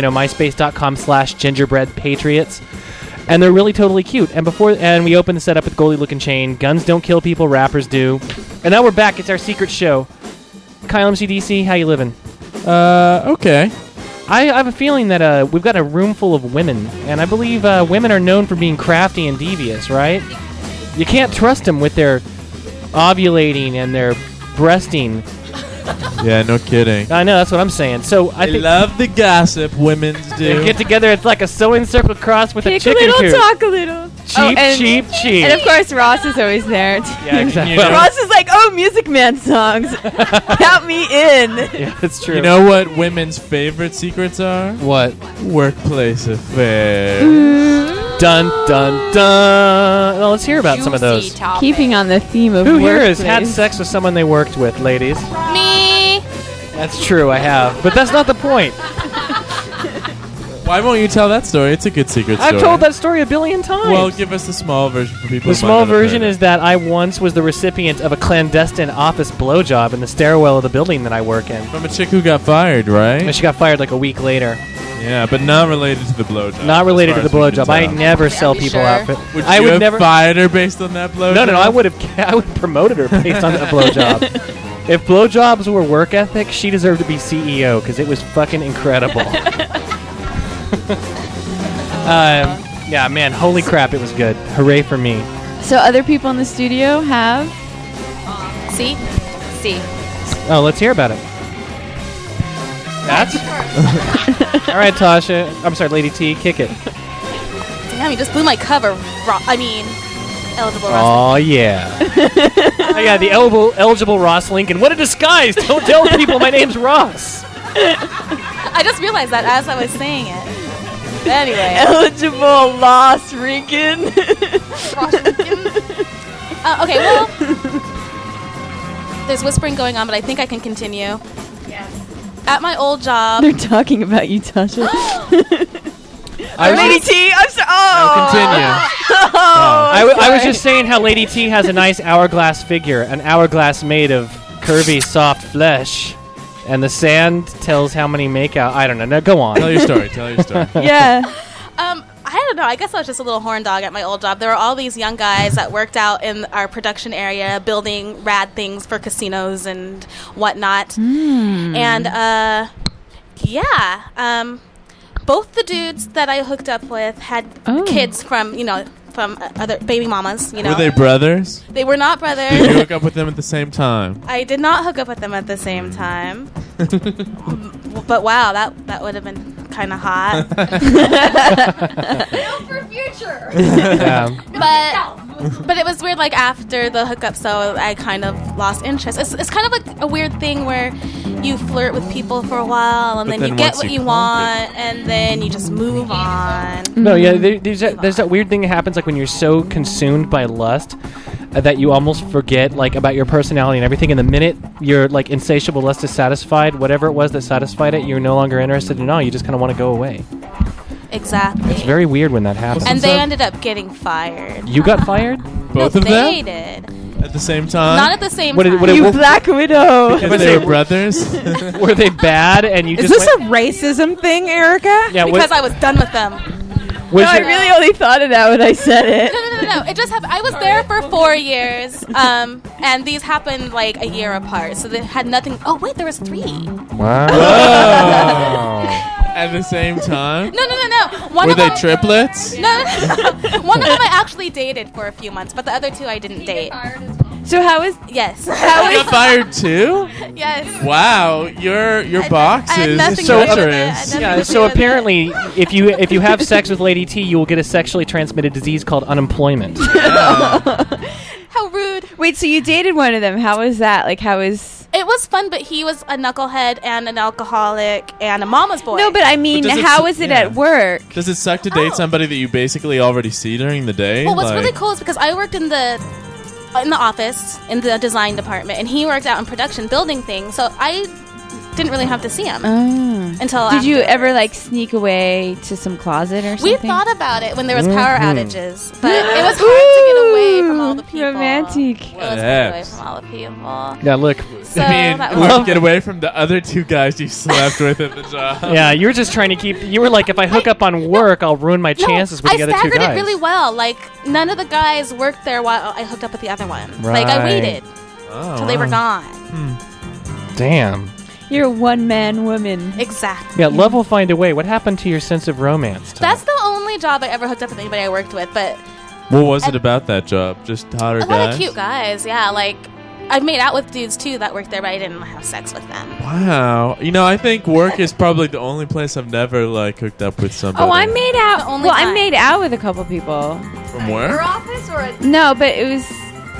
myspace.com/gingerbreadpatriots. And they're really totally cute. And we opened the setup with Goldie Looking Chain. Guns don't kill people, rappers do. And now we're back. It's our secret show. Kyle MCDC, how you living? Okay. I have a feeling that we've got a room full of women, and I believe women are known for being crafty and devious, right? You can't trust them with their ovulating and their breasting. Yeah, no kidding. I know, that's what I'm saying. So I love the gossip women do. They get together, it's like a sewing circle cross with a Kick chicken a little, coop. talk a little. Cheap. And of course, Ross is always there. Yeah, exactly. Ross is like, oh, Music Man songs. Count me in. Yeah, that's true. You know what women's favorite secrets are? What? Workplace affairs. Dun, dun, dun. Well, let's hear about some of those. Keeping on the theme of Who here has workplace. had sex with someone they worked with, ladies? Me. That's true, I have. But that's not the point. Why won't you tell that story? It's a good secret story. I've told that story a billion times. Well, give us the small version for people. The who might small not have heard version it. is that I once was the recipient of a clandestine office blowjob in the stairwell of the building that I work in. From a chick who got fired, right? And she got fired like a week later. Yeah, but not related to the blowjob. Not related to as the far as we blowjob. can I tell. never sell people out. Would I you would have never fired her based on that blowjob? No, I would have promoted her based on that blowjob. If blowjobs were work ethic, she deserved to be CEO because it was fucking incredible. Yeah, man, holy crap, it was good. Hooray for me. So other people in the studio have... See? Oh, let's hear about it. That's... All right, Tasha. I'm sorry, Lady T, kick it. Damn, you just blew my cover. Eligible Ross. Oh, yeah. Oh, yeah, the eligible Ross Lincoln. What a disguise! Don't tell people my name's Ross. I just realized that as I was saying it. But anyway. Eligible Ross Lincoln. Okay, well, there's whispering going on, but I think I can continue. Yes. At my old job. They're talking about you, Tasha. Lady T, I'm sorry. Oh. Continue. Oh, I was just saying how Lady T has a nice hourglass figure, an hourglass made of curvy, soft flesh, and the sand tells how many makeout. I don't know. No, go on. Tell your story. Yeah. I don't know. I guess I was just a little horn dog at my old job. There were all these young guys that worked out in our production area building rad things for casinos and whatnot. And, both the dudes that I hooked up with had kids from other baby mamas, Were they brothers? They were not brothers. Did you hook up with them at the same time? I did not hook up with them at the same time. But wow, that would have been kind of hot. For future. But it was weird, like, after the hookup, so I kind of lost interest. It's kind of like a weird thing where you flirt with people for a while, and But then you then get once what you you want, and then you just move on. No, yeah, there's that weird thing that happens like when you're so consumed by lust that you almost forget like about your personality and everything. And the minute your like insatiable lust is satisfied, whatever it was that satisfied it, you're no longer interested in all. You just kind of want to go away. Exactly. It's very weird when that happens. And they ended up getting fired. You got fired? Both of them? dated. At the same time? Not at the same What did- time. what did- You Black Widow. Because they were brothers? Were they bad and you Is just this a racism thing, Erica? Yeah, because I was done with them. Was No, I your- really only thought of that when I said it. No. It just happened. I was there for 4 years, and these happened like a year apart. So they had nothing. Oh wait, there was 3. Wow. At the same time? No. One Were of they them, triplets? No. One of them I actually dated for a few months, but the other 2 I didn't date. So how is Yes. You got fired too? Yes. Wow, your box I had is nothing So- to do with it. I had Yeah, nothing to so do with it. apparently, if you have sex with Lady T, you will get a sexually transmitted disease called unemployment. How rude. Wait, so you dated one of them? How was that? Like, how was? It was fun, but he was a knucklehead and an alcoholic and a mama's boy. No, but I mean, But does it how s- was it yeah. at work? Does it suck to date somebody that you basically already see during the day? Well, what's Like- really cool is because I worked in the office in the design department, and he worked out in production building things. So I didn't really have to see him until. Did you afterwards. ever like sneak away to some closet or We something? thought about it when there was power Mhm. outages, but it was hard to get away from all the people. Romantic. It was hard to get away from all the people. Yeah, look. So I mean, that hard was- to get away from the other 2 guys you slept with at the job. Yeah, you were just trying to keep. You were like, if I hook up on work, I'll ruin my chances with I the other 2 staggered guys. it really well. Like none of the guys worked there while I hooked up with the other one. Like I Right. waited Oh, till they were wow. gone. Damn. You're a one-man woman. Exactly. Yeah, love will find a way. What happened to your sense of romance? Tom? That's the only job I ever hooked up with anybody I worked with. But What was it about that job? Just hotter a lot guys? of cute guys. Yeah, like I've made out with dudes too that worked there, but I didn't have sex with them. Wow. You know, I think work is probably the only place I've never like hooked up with somebody. Oh, I made out. The only Well, I time. made out with a couple people. From where? office or No, but it was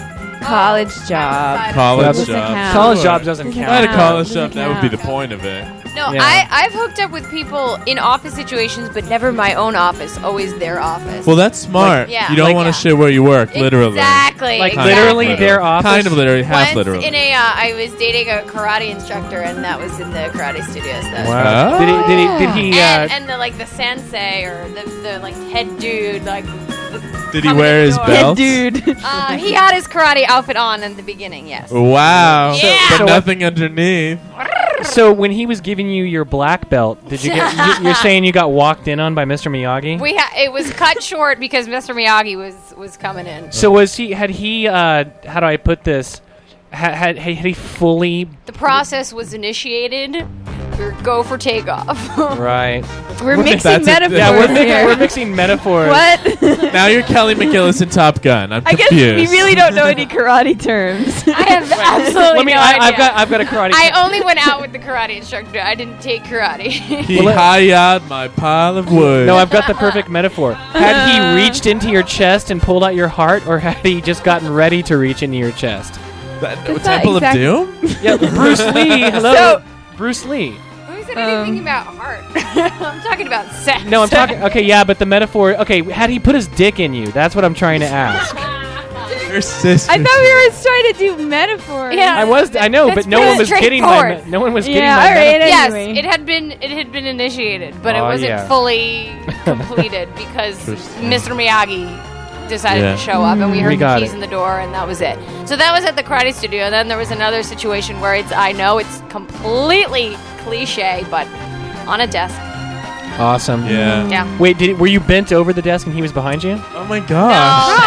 college job. College Doesn't job. count. College job doesn't If count. I had a college Doesn't job, that would be count. the point of it. No, Yeah. I've hooked up with people in office situations, but never my own office. Always their office. Well, that's smart. Like- yeah. You don't Like- want to yeah. shit where you work, literally. Exactly. Like exactly. literally their office. Kind of literally, half Once literally. in a, I was dating a karate instructor, and that was in the karate studios. That was Wow. Oh. Did he and the like the sensei or the like head dude like. Did he coming wear in the his door. belt? Dude. He had his karate outfit on in the beginning. Yes. Wow. Yeah. But So- nothing underneath. So when he was giving you your black belt, did you get? You're saying you got walked in on by Mr. Miyagi? It was cut short because Mr. Miyagi was coming in. So was he? Had he? How do I put this? Had he fully? The process was initiated. Go for takeoff. Right. We're That's mixing it. metaphors Yeah, here. we're mixing metaphors. What? Now you're Kelly McGillis in Top Gun. I'm I guess confused. we really don't know any karate terms. I have absolutely Let me. no idea. I've got a karate. I only went out with the karate instructor. I didn't take karate. He hi-ya'd my pile of wood. No, I've got the perfect metaphor. Had he reached into your chest and pulled out your heart, or had he just gotten ready to reach into your chest? That's Temple not of Doom? Yeah, Bruce Lee. Hello, So- Bruce Lee. Who said anything about heart? I'm talking about sex. No, I'm talking. Okay, yeah, but the metaphor. Okay, had he put his dick in you? That's what I'm trying to ask. Your sister. I thought we were trying to do metaphors. Yeah. I know, That's but no one was pretty getting my. straightforward. No one was Yeah, getting my. all right, metaphor. Yes, Anyway. it had been initiated, but it Oh, wasn't yeah. fully completed because Interesting. Mr. Miyagi decided Yeah. to show up, and we We heard the got keys it. in the door, and that was it. So that was at the karate studio. And then there was another situation where I know it's completely cliche, but on a desk. Awesome. Yeah. Yeah. Wait, were you bent over the desk and he was behind you? Oh my gosh.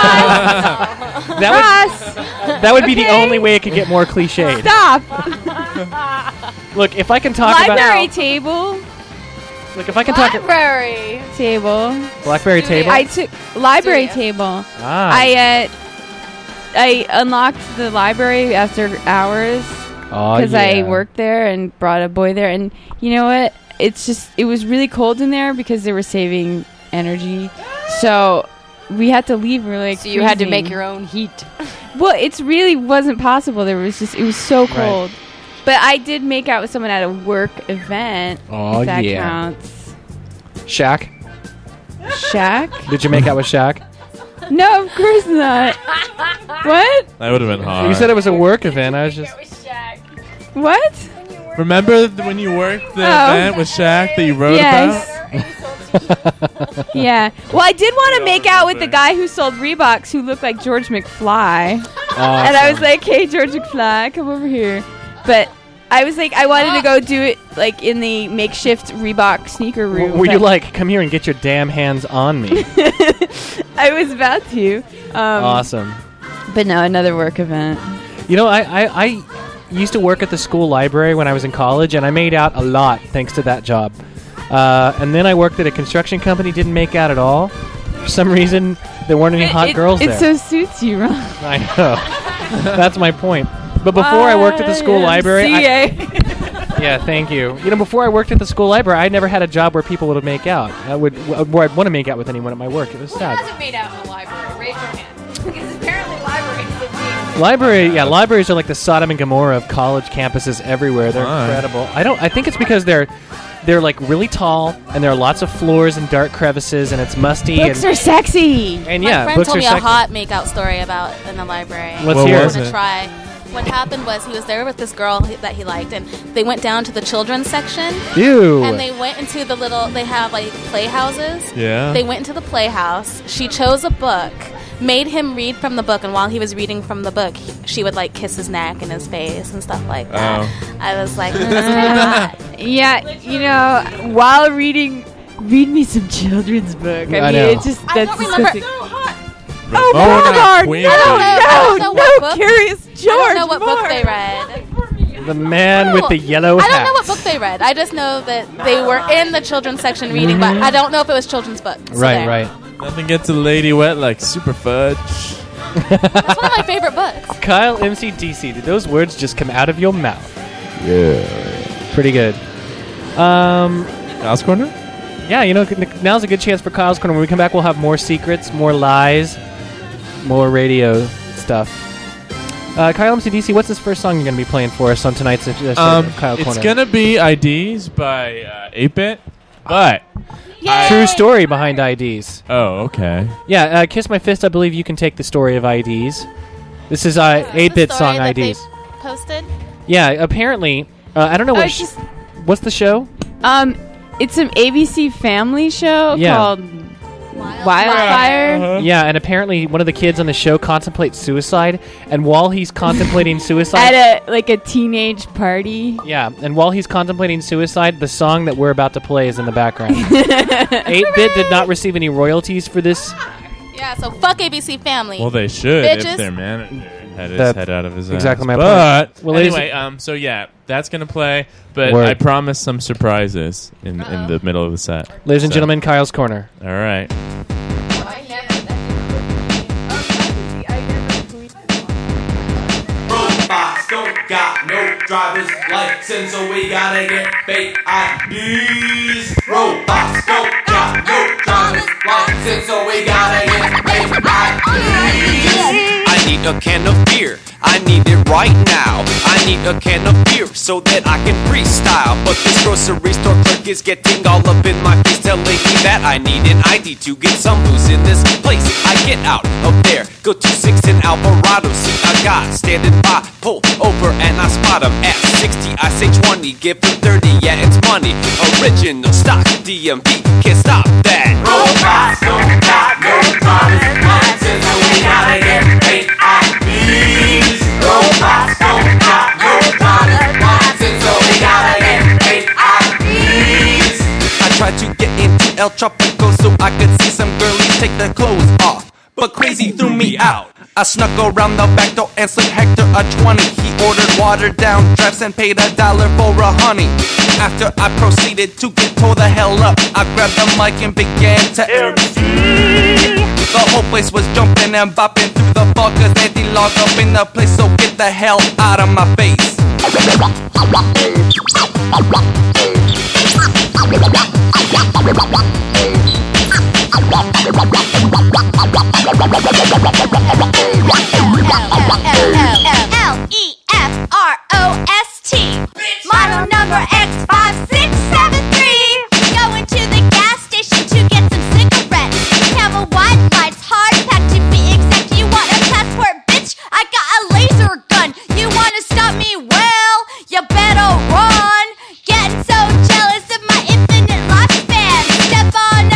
That would be the only way it could get more cliched. Stop. Look, if I can talk Library about. table. Look, if I can talk. Library. Table. Blackberry Studio. table. I took library Studio. table. Ah. I unlocked the library after hours Oh, because I yeah. worked there and brought a boy there. And you know what? It was really cold in there because they were saving energy. So we had to leave. We were like, So you had to freezing. make your own heat. Well, it really wasn't possible. It was so cold. But I did make out with someone at a work event. Oh, if that yeah. counts. Shaq? Shaq? Did you make out with Shaq? No, of course not. What? That would have been hard. You said it was a work event. I was just. What? Remember when you worked the Oh. event with Shaq that you wrote Yes. about? Yeah. Well, I did want to make out with the guy who sold Reeboks who looked like George McFly. And I was like, hey, George McFly, come over here. But I was like, I wanted to go do it like in the makeshift Reebok sneaker room. Were you like, come here and get your damn hands on me? I was about to. Awesome. But no, another work event. You know, I used to work at the school library when I was in college, and I made out a lot thanks to that job. And then I worked at a construction company, didn't make out at all. For some reason, there weren't any hot girls there. It so suits you, Ron. I know. That's my point. But before I worked at the school library... yeah, thank you. You know, before I worked at the school library, I never had a job where people would make out. Where I'd want to make out with anyone at my work. It was sad. Who hasn't made out in the library? Raise your hand. Because apparently Libraries are like the Sodom and Gomorrah of college campuses everywhere. They're incredible. I think it's because they're like really tall, and there are lots of floors and dark crevices, and it's musty. Books are sexy. And My friend books told are me sexy. a hot makeout story about in the library. Let's hear it. I want to try. What happened was he was there with this girl that he liked, and they went down to the children's section. Ew. And they went into the they have like playhouses. Yeah. They went into the playhouse. She chose a book, made him read from the book, and while he was reading from the book, she would like kiss his neck and his face and stuff like that. Oh. I was like, this is hot. Yeah, you know, while read me some children's book. I mean, it's just I that's don't remember. disgusting. Oh, Bernard! Queen. No, Curious George. I don't know what book they read. The man with the yellow I hat. don't know what book they read. I just know that they were in the children's section reading, but I don't know if it was children's books. So Right, there. right. Nothing gets a lady wet like Super Fudge. That's one of my favorite books. Kyle MCDC, did those words just come out of your mouth? Yeah. Pretty good. Kyle's Corner? Yeah, you know, now's a good chance for Kyle's Corner. When we come back, we'll have more secrets, more lies, more radio stuff. Kyle MCDC, what's this first song you're going to be playing for us on tonight's Kyle Corner? It's going to be IDs by 8-Bit, but... True story behind IDs. Oh, okay. Yeah, Kiss My Fist, I believe you can take the story of IDs. This is 8-Bit song that IDs. they posted? Yeah, apparently, I don't know what... what's the show? It's an ABC Family show called Wildfire. Yeah, and apparently one of the kids on the show contemplates suicide, and while he's contemplating suicide... At a teenage party. Yeah, and while he's contemplating suicide, the song that we're about to play is in the background. 8-Bit did not receive any royalties for this. Yeah, so fuck ABC Family. Well, they should Bitches. if their manager had his That's head out of his ass. exactly my but point. Well, anyway, so yeah, that's going to play, but Word. I promise some surprises in the middle of the set. Ladies and gentlemen, Kyle's Corner. All right. Robots don't got no driver's license, so we gotta get fake IDs. Robots don't got no driver's license, so we gotta get fake IDs. I need a can of beer. I need it right now. I need a can of beer so that I can freestyle. But this grocery store clerk is getting all up in my face, telling me that I need an ID to get some booze in this place. I get out of there, go to 16 Alvarado, see a guy standing by, pull over and I spot him at 60. I say 20, give him 30, yeah it's money. Original stock DMV, can't stop that. Robots don't got no driver's license, so we gotta get fake IDs. Robots don't got no driver's license, so we gotta get fake IDs. I tried to get into El Tropico so I could see some girlies take their clothes off, but crazy threw me out. I snuck around the back door and slipped Hector a 20. He ordered watered down drafts and paid $1 for a honey. After I proceeded to get tore the hell up, I grabbed the mic and began to MC. The whole place was jumping and bopping through the fog, cause they locked up in the place, so get the hell out of my face. L-E-F-R-O-S-T. Model number X5673. Going to the gas station to get some cigarettes. Camel white lights, hard pack to be exact. You want a passport, bitch? I got a laser gun. You wanna stop me? Well, you better run. Getting so jealous of my infinite lifespan. Step on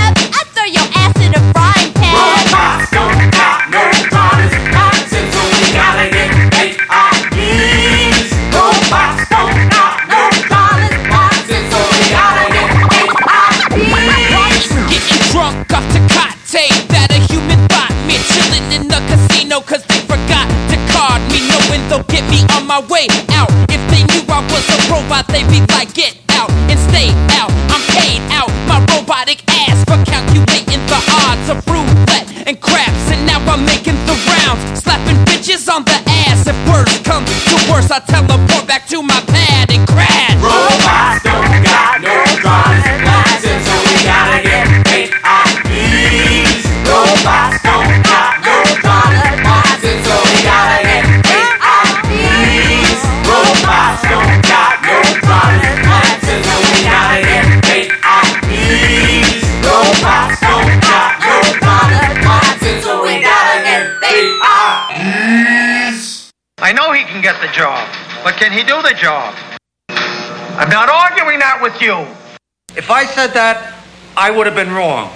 they'll get me on my way out. If they knew I was a robot, they'd be like, get out and stay out. I'm paid out my robotic ass for calculating the odds of roulette and craps. And now I'm making the rounds, slapping bitches on the ass. If worse comes to worse, I teleport back to my pad and crash. Robots don't got no driver's license, so we gotta get AIDs. Robots don't got no driver's license, so we gotta get AIDs. Robots don't got no driver's license, so we gotta get AIDs. Robots don't got no driver's license, so we gotta get AIDs. I know he can get the job, but can he do the job? I'm not arguing that with you. If I said that, I would have been wrong.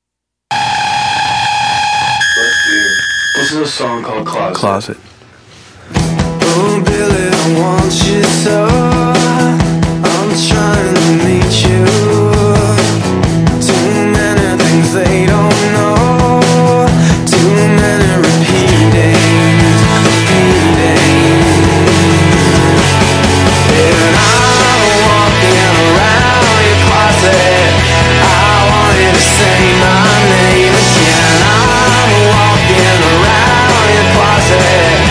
This is a song called Closet. Oh, Billy, I want you so. I'm trying to meet you. Too many things they don't know. Too many repeatings. And I'm walking around your closet. I want you to say my name again. I'm walking around your closet.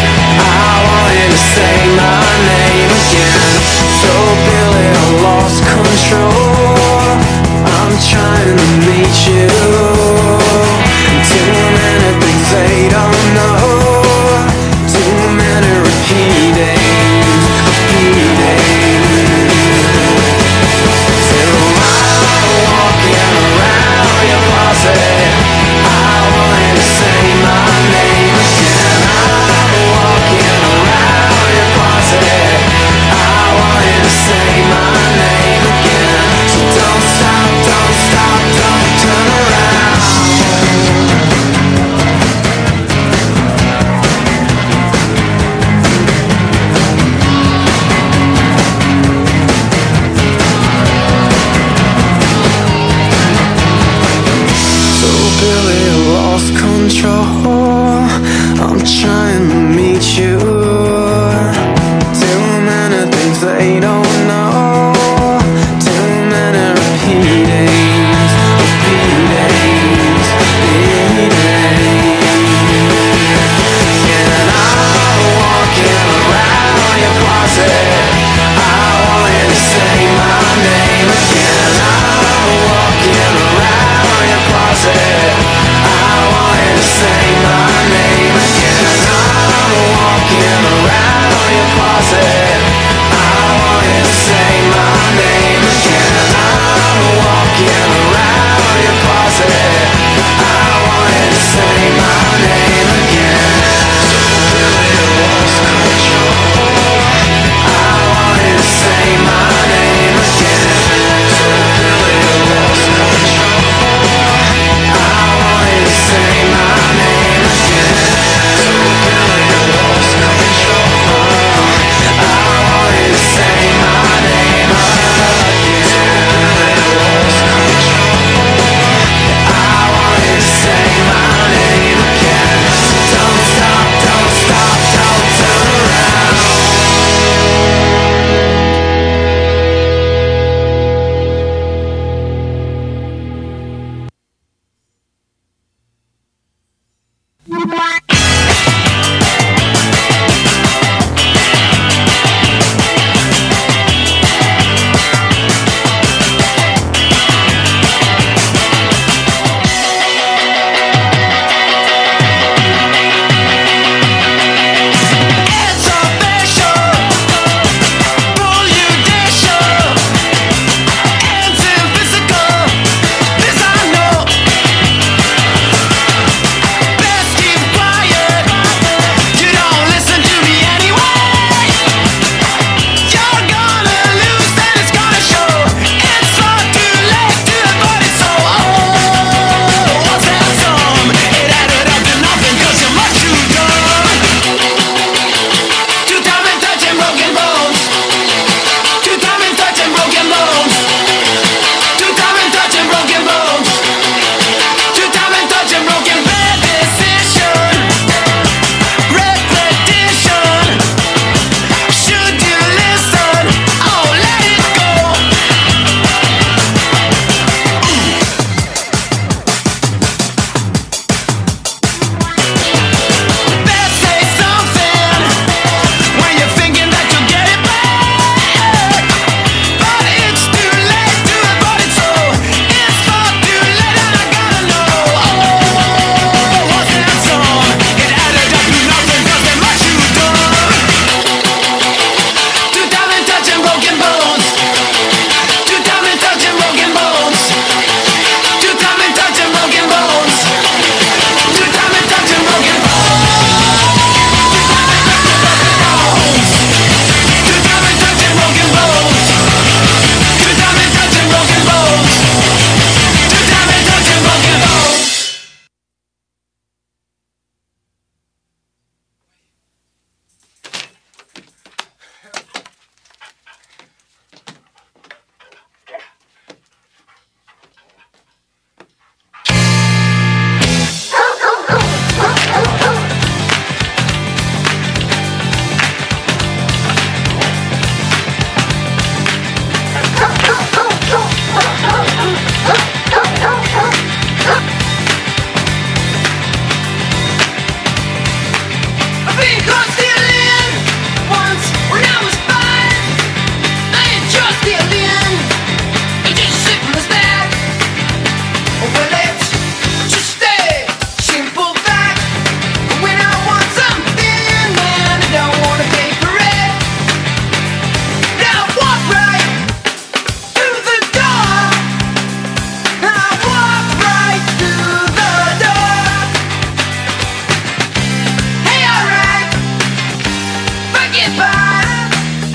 get by.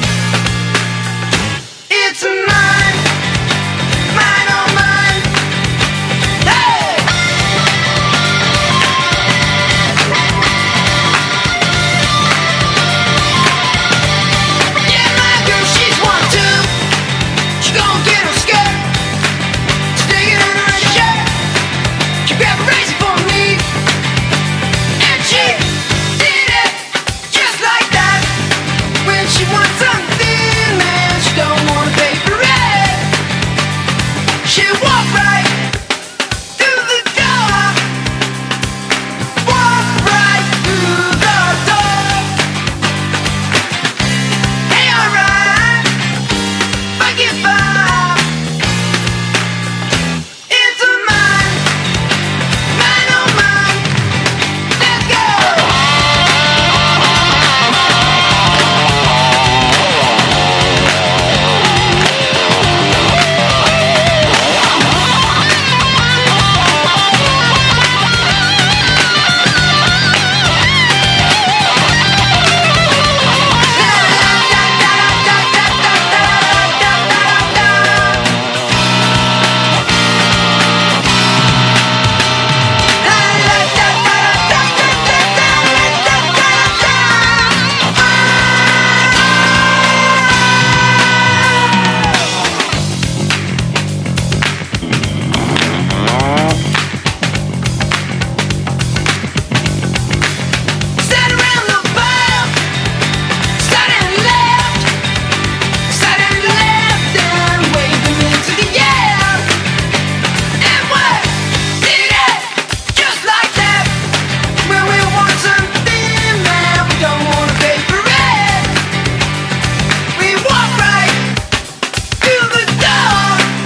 It's mine, mine oh mine. Hey! Yeah, my girl, she's 1, 2. She gon' get her skirt, stick it in her shirt. She grab a razor for me, and she did it just like that. When she wants something, man, she don't wanna pay for it. She walk right through the door, walk right through the door. Hey, alright, forget Bob. It's a mine, mine oh mine. Let's go. Sat around the bar, sat and left, and waved them into the air. And what did it just like that? When we want something, man, we don't wanna pay for it. We walk right through the door,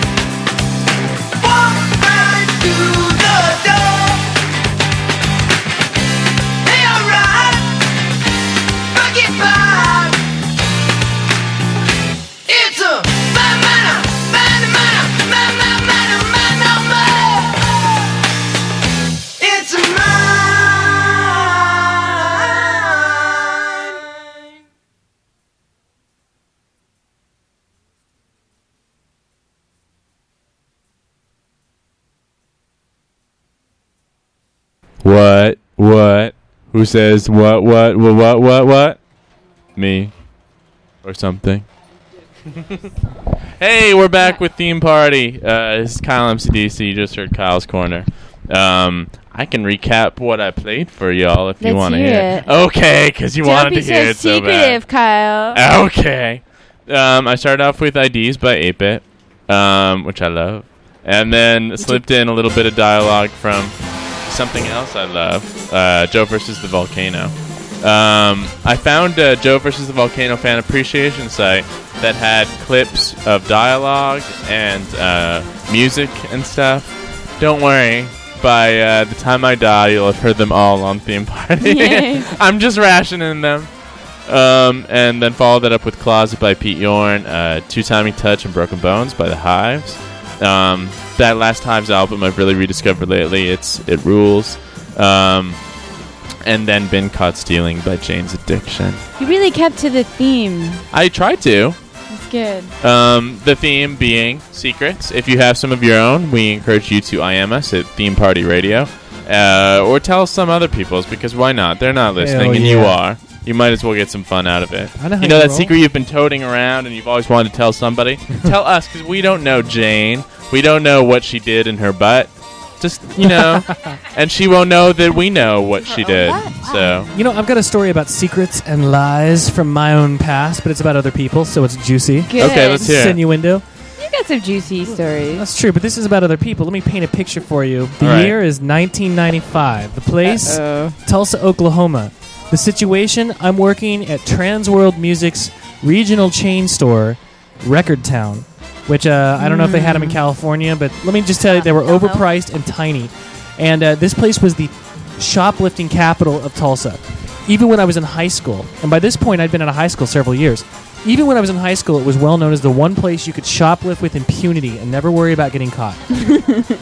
walk right through the door. Hey, alright, forget Bob. It's a mine, mine, mine, mine, mine, mine, mine, mine, mine, mine. It's a mine. What? What? Who says what? Me. Or something. Hey, we're back with Theme Party. This is Kyle MCDC. You just heard Kyle's Corner. I can recap what I played for y'all if you Let's want to hear hear it. Okay, because you wanted to hear it so bad. secretive, Kyle. Okay. I started off with IDs by 8-Bit, which I love. And then slipped in a little bit of dialogue from something else I love, Joe versus the Volcano. I found a Joe versus the Volcano fan appreciation site that had clips of dialogue and music and stuff. Don't worry. By the time I die, you'll have heard them all on Theme Party. I'm just rationing them. And then followed that up with Closet by Pete Yorn, Two Timing Touch and Broken Bones by The Hives. That last Hives album I've really rediscovered lately. It rules. And then Been Caught Stealing by Jane's Addiction. You really kept to the theme. I tried to. That's good. The theme being secrets. If you have some of your own, we encourage you to IM us at Theme Party Radio. Or tell some other people's, because why not? They're not listening, Hell and yeah. you are. You might as well get some fun out of it. I know how you know you that roll. secret you've been toting around and you've always wanted to tell somebody? Tell us, because we don't know Jane. We don't know what she did in her butt. Just, you know. And she won't know that we know what she did. So, You know, I've got a story about secrets and lies from my own past, but it's about other people, so it's juicy. Good. Okay, let's hear it. Innuendo. You got some juicy stories. That's true, but this is about other people. Let me paint a picture for you. The All right. year is 1995. The place, Tulsa, Oklahoma. The situation, I'm working at Transworld Music's regional chain store, Record Town, which I don't know if they had them in California, but let me just tell you, they were overpriced and tiny. And this place was the shoplifting capital of Tulsa. Even when I was in high school, and by this point I'd been out of high school several years, even when I was in high school, it was well known as the one place you could shoplift with impunity and never worry about getting caught.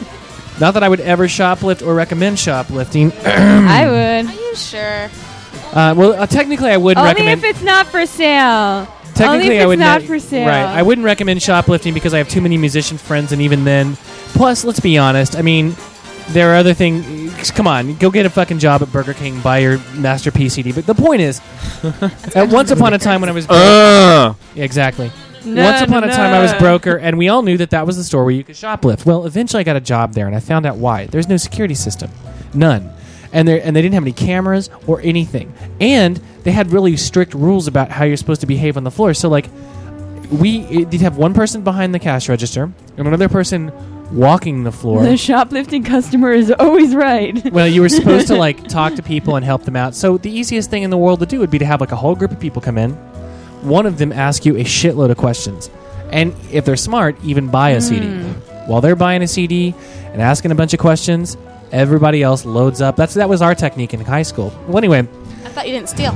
Not that I would ever shoplift or recommend shoplifting. I would. Are you sure? Technically, I wouldn't Only recommend. if it's not for sale. Technically, Only if I it's would not for sale. Right, I wouldn't recommend shoplifting because I have too many musician friends, and even then, plus, let's be honest. I mean, there are other things. Come on, go get a fucking job at Burger King, buy your Master P CD. But the point is, once upon a time when I was broke, exactly. Once upon a time I was broker, and we all knew that was the store where you could shoplift. Well, eventually I got a job there, and I found out why. There's no security system, none. And they didn't have any cameras or anything. And they had really strict rules about how you're supposed to behave on the floor. So, like, you'd have one person behind the cash register and another person walking the floor. The shoplifting customer is always right. Well, you were supposed to, like, talk to people and help them out. So the easiest thing in the world to do would be to have, like, a whole group of people come in. One of them ask you a shitload of questions. And if they're smart, even buy a CD. While they're buying a CD and asking a bunch of questions, everybody else loads up. That was our technique in high school. Well, anyway. I thought you didn't steal.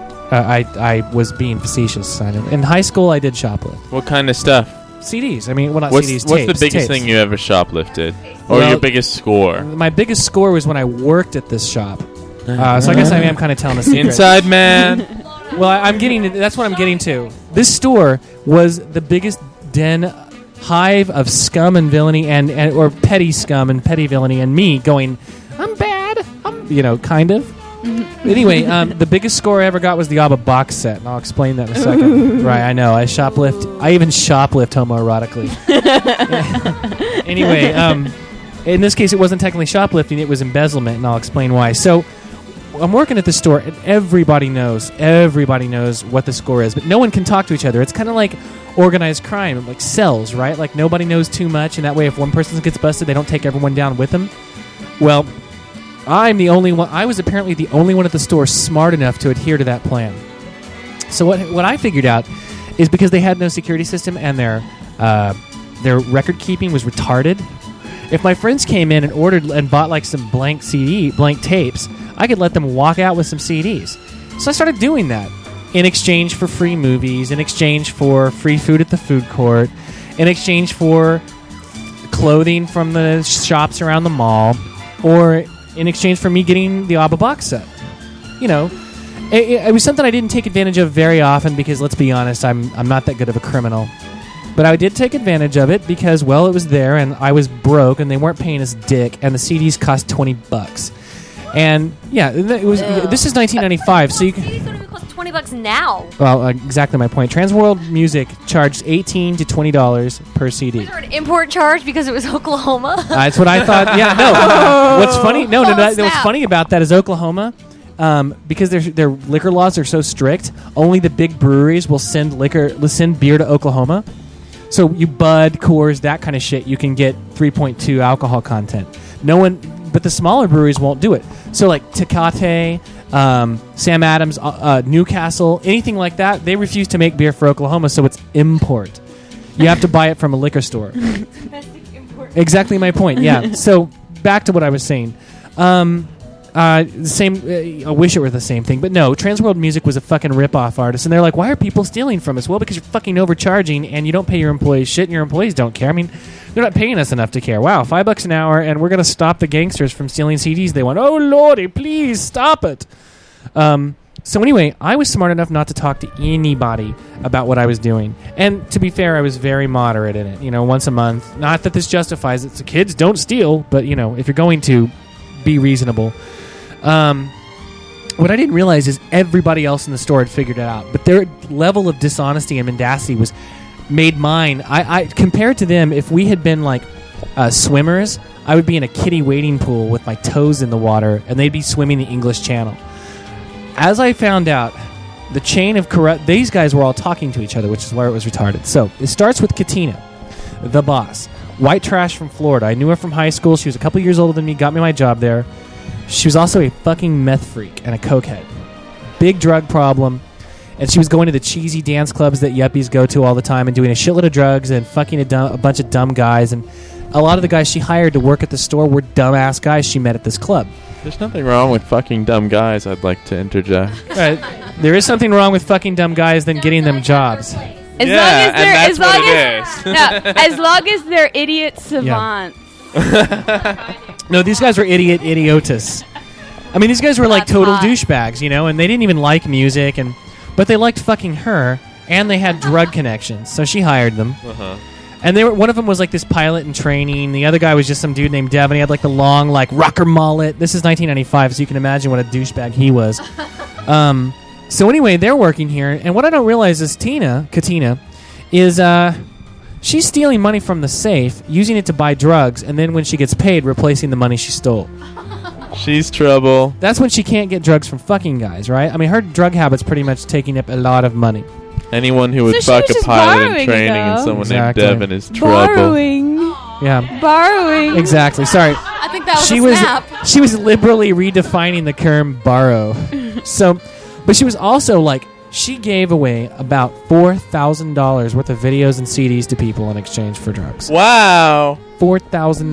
I was being facetious. In high school, I did shoplift. What kind of stuff? CDs. I mean, well, not what's, CDs, What's tapes, the biggest thing you ever shoplifted? Or your biggest score? My biggest score was when I worked at this shop. So I guess I am kind of telling a secret. Inside man. Well, I'm getting. That's what I'm getting to. This store was the biggest hive of scum and villainy, and or petty scum and petty villainy, and me going, I'm bad. I'm, kind of. Anyway, the biggest score I ever got was the ABBA box set, and I'll explain that in a second. Ooh. Right, I know. I even shoplift homoerotically. Anyway, in this case, it wasn't technically shoplifting; it was embezzlement, and I'll explain why. So, I'm working at the store, and everybody knows what the score is, but no one can talk to each other. It's kind of like organized crime, like cells, right? Like nobody knows too much, and that way, if one person gets busted, they don't take everyone down with them. Well, I'm the only one. I was apparently the only one at the store smart enough to adhere to that plan. So what I figured out is because they had no security system and their record keeping was retarded. If my friends came in and ordered and bought like some blank tapes, I could let them walk out with some CDs. So I started doing that in exchange for free movies, in exchange for free food at the food court, in exchange for clothing from the shops around the mall, or in exchange for me getting the ABBA box set. It was something I didn't take advantage of very often because, let's be honest, I'm not that good of a criminal. But I did take advantage of it because, well, it was there, and I was broke, and they weren't paying us dick, and the CDs cost $20. And yeah, this is 1995, so you can. CDs don't even cost $20 now. Well, exactly my point. Transworld Music charged $18 to $20 per CD. Was there an import charge because it was Oklahoma? That's what I thought. Yeah, no. What's funny? No. What's funny about that is Oklahoma. Because their liquor laws are so strict, only the big breweries will send beer to Oklahoma. So you Bud, Coors, that kind of shit, you can get 3.2 alcohol content. But the smaller breweries won't do it. So like Tecate, Sam Adams, Newcastle, anything like that, they refuse to make beer for Oklahoma, so it's import. You have to buy it from a liquor store. Exactly my point. Yeah. So back to what I was saying. The same. I wish it were the same thing, but no. Transworld Music was a fucking rip-off artist, and they're like, "Why are people stealing from us?" Well, because you're fucking overcharging, and you don't pay your employees shit, and your employees don't care. I mean, they're not paying us enough to care. Wow, $5 an hour, and we're gonna stop the gangsters from stealing CDs. They want, oh lordy, please stop it. So anyway, I was smart enough not to talk to anybody about what I was doing, and to be fair, I was very moderate in it. Once a month. Not that this justifies it. So kids don't steal, but if you're going to, be reasonable. What I didn't realize is everybody else in the store had figured it out, but their level of dishonesty and mendacity made mine. I compared to them, if we had been like swimmers, I would be in a kiddie wading pool with my toes in the water, and they'd be swimming the English Channel. As I found out, the chain of corrupt... These guys were all talking to each other, which is where it was retarded. So it starts with Katina, the boss. White trash from Florida. I knew her from high school. She was a couple years older than me, got me my job there. She was also a fucking meth freak and a cokehead. Big drug problem. And she was going to the cheesy dance clubs that yuppies go to all the time and doing a shitload of drugs and fucking a bunch of dumb guys. And a lot of the guys she hired to work at the store were dumbass guys she met at this club. There's nothing wrong with fucking dumb guys, I'd like to interject. There is something wrong with fucking dumb guys than getting them jobs. As long as they're idiot savants. No, these guys were idiotus. I mean, these guys were like That's total hot. douchebags, and they didn't even like music, but they liked fucking her, and they had drug connections, so she hired them. Uh-huh. And one of them was like this pilot in training. The other guy was just some dude named Devin. He had like the long like rocker mullet. This is 1995, so you can imagine what a douchebag he was. So anyway, they're working here, and what I don't realize is Katina, is she's stealing money from the safe, using it to buy drugs, and then when she gets paid, replacing the money she stole. She's trouble. That's when she can't get drugs from fucking guys, right? I mean, her drug habit's pretty much taking up a lot of money. Anyone who would So she fuck was a just pilot in borrowing, training and though. someone Exactly. named Devin is trouble. Borrowing. Yeah. Borrowing. Exactly. Sorry. I think that was She a was snap. she was liberally redefining the term borrow. But she was also like she gave away about $4,000 worth of videos and CDs to people in exchange for drugs. Wow. $4,000. In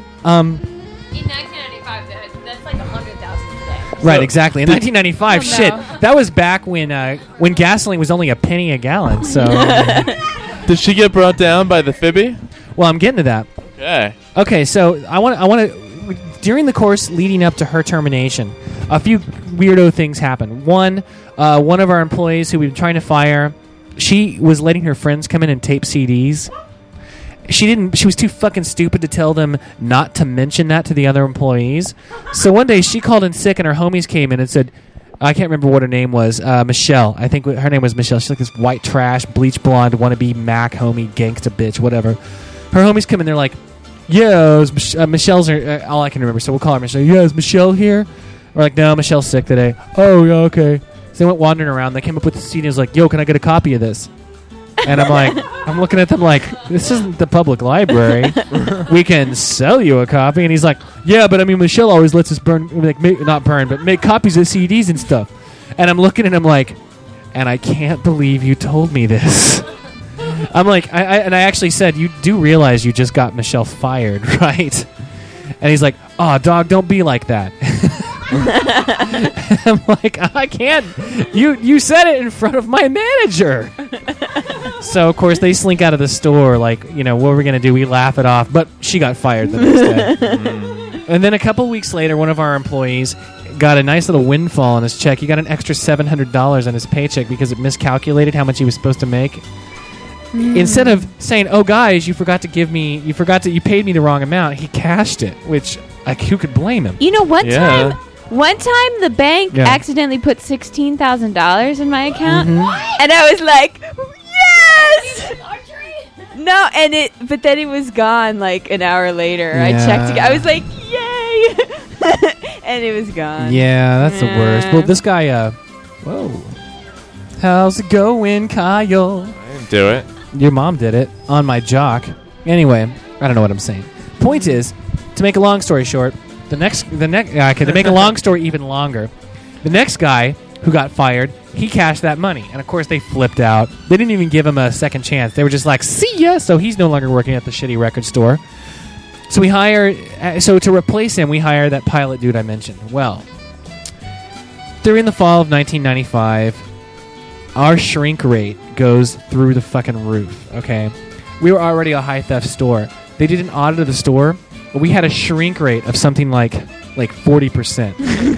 1995, that's like 100,000 today. Right, exactly. In 1995, Oh, no. shit, that was back when gasoline was only a penny a gallon. So, Did she get brought down by the Fibby? well, I'm getting to that. Okay. Okay, so I want to. During the course leading up to her termination, a few weirdo things happened. One of our employees who we were trying to fire, she was letting her friends come in and tape CDs. She was too fucking stupid to tell them not to mention that to the other employees. So one day she called in sick and her homies came in and said, I can't remember what her name was, Michelle. I think her name was Michelle. She's like this white trash, bleach blonde, wannabe Mac homie, gangsta bitch, whatever. Her homies come in, they're like, yeah, Michelle's all I can remember, so we'll call her Michelle. Yeah, is Michelle here? We're like, no, Michelle's sick today. Oh, yeah, okay. So they went wandering around. They came up with the CD and was like, yo, can I get a copy of this? And I'm like, I'm looking at them like, this isn't the public library. We can sell you a copy. And he's like, yeah, but I mean, Michelle always lets us not burn, but make copies of CDs and stuff. And I'm looking at him like, and I can't believe you told me this. I'm like, I actually said, you do realize you just got Michelle fired, right? And he's like, oh, dog, don't be like that. I'm like, I can't. You said it in front of my manager. So, of course, they slink out of the store like, what are we going to do? We laugh it off. But she got fired the next day. And then a couple weeks later, one of our employees got a nice little windfall on his check. He got an extra $700 on his paycheck because it miscalculated how much he was supposed to make. Instead of saying, "Oh, guys, you paid me the wrong amount," he cashed it. Which, who could blame him? One time the bank Yeah. accidentally put $16,000 in my account, Mhm. and I was like, yes. No, but then it was gone like an hour later. I checked again. I was like, yay, and it was gone. Yeah, that's the worst. Well, this guy, whoa, how's it going, Kyle? I didn't do it. Your mom did it on my jock. Anyway, I don't know what I'm saying. Point is, to make a long story short, to make a long story even longer, the next guy who got fired, he cashed that money, and of course they flipped out. They didn't even give him a second chance. They were just like, "See ya." So he's no longer working at the shitty record store. So to replace him, we hire that pilot dude I mentioned. Well, during the fall of 1995. Our shrink rate goes through the fucking roof, okay? We were already a high theft store. They did an audit of the store. We had a shrink rate of something like 40%.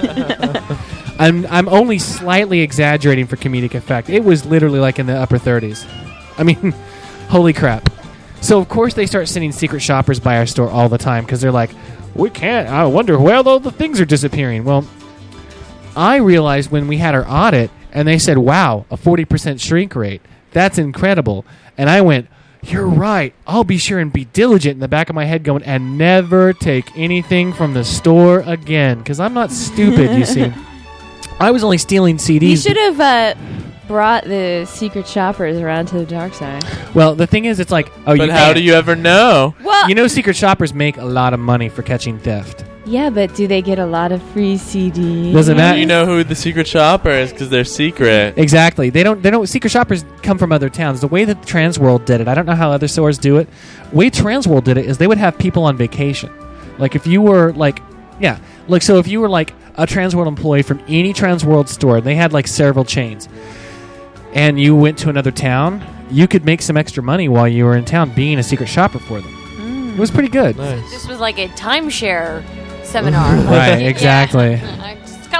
I'm only slightly exaggerating for comedic effect. It was literally like in the upper 30s. I mean, holy crap. So, of course, they start sending secret shoppers by our store all the time because they're like, we can't. I wonder where all the things are disappearing. Well, I realized when we had our audit, and they said, wow, a 40% shrink rate. That's incredible. And I went, you're right. I'll be sure and be diligent in the back of my head going, and never take anything from the store again. Because I'm not stupid, you see. I was only stealing CDs. You should have brought the secret shoppers around to the dark side. Well, the thing is, it's like, But how do you ever know? Well, secret shoppers make a lot of money for catching theft. Yeah, but do they get a lot of free CDs? Doesn't matter. You know who the secret shopper is because they're secret. Exactly. They don't. Secret shoppers come from other towns. The way that Transworld did it, I don't know how other stores do it. The way Transworld did it is they would have people on vacation. Like if you were so if you were like a Transworld employee from any Transworld store, they had like several chains, and you went to another town, you could make some extra money while you were in town being a secret shopper for them. It was pretty good. This was like a timeshare seminar. Right, exactly. Yeah.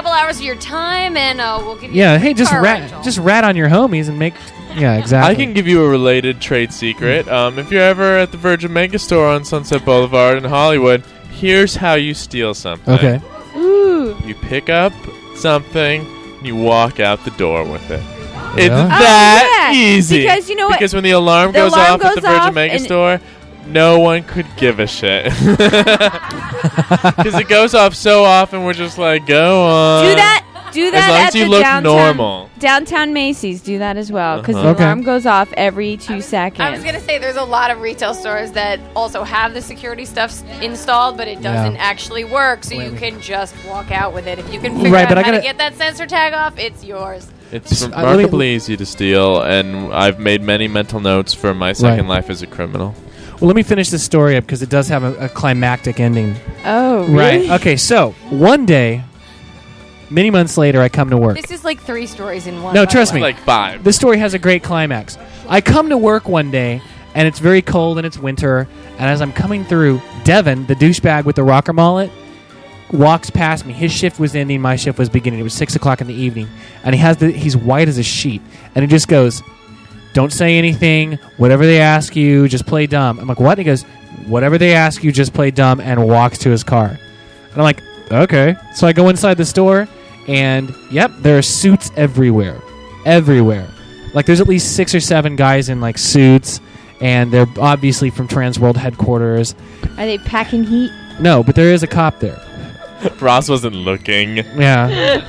couple hours of your time, and we'll give you. Yeah, a hey, free just car rat rental. just rat on your homies and make. Yeah, exactly. I can give you a related trade secret. If you're ever at the Virgin Megastore on Sunset Boulevard in Hollywood, here's how you steal something. Okay. Ooh. You pick up something, and you walk out the door with it. It's Yeah? that yeah. easy. Because you know what? Because when the alarm The goes alarm off at the goes Virgin off and- Megastore, no one could give a shit. Because it goes off so often, we're just like, go on. Do that As long at as you the look downtown, normal. downtown Macy's. Do that as well because Uh-huh. the Okay. alarm goes off every 2 seconds. I was gonna say there's a lot of retail stores that also have the security stuff installed, but it doesn't actually work. So you can just walk out with it. If you can figure Right, out but I how to gotta- get that sensor tag off, it's yours. It's let me- remarkably easy to steal, and I've made many mental notes for my second life as a criminal. Well, let me finish this story up because it does have a climactic ending. Oh, Right. really? Okay, so one day, many months later, I come to work. This is like 3 stories in one. No, by the trust way. me. Like 5. This story has a great climax. I come to work one day, and it's very cold, and it's winter, and as I'm coming through, Devin, the douchebag with the rocker mullet, walks past me. His shift was ending, my shift was beginning. It was 6 o'clock in the evening, and he's white as a sheet, and he just goes, "Don't say anything. Whatever they ask you, just play dumb." I'm like, "What?" And he goes, "Whatever they ask you, just play dumb," and walks to his car. And I'm like, "Okay." So I go inside the store, and yep, there are suits everywhere. Everywhere. Like, there's at least 6 or 7 guys in, like, suits, and they're obviously from Transworld headquarters. Are they packing heat? No, but there is a cop there. Ross wasn't looking. Yeah.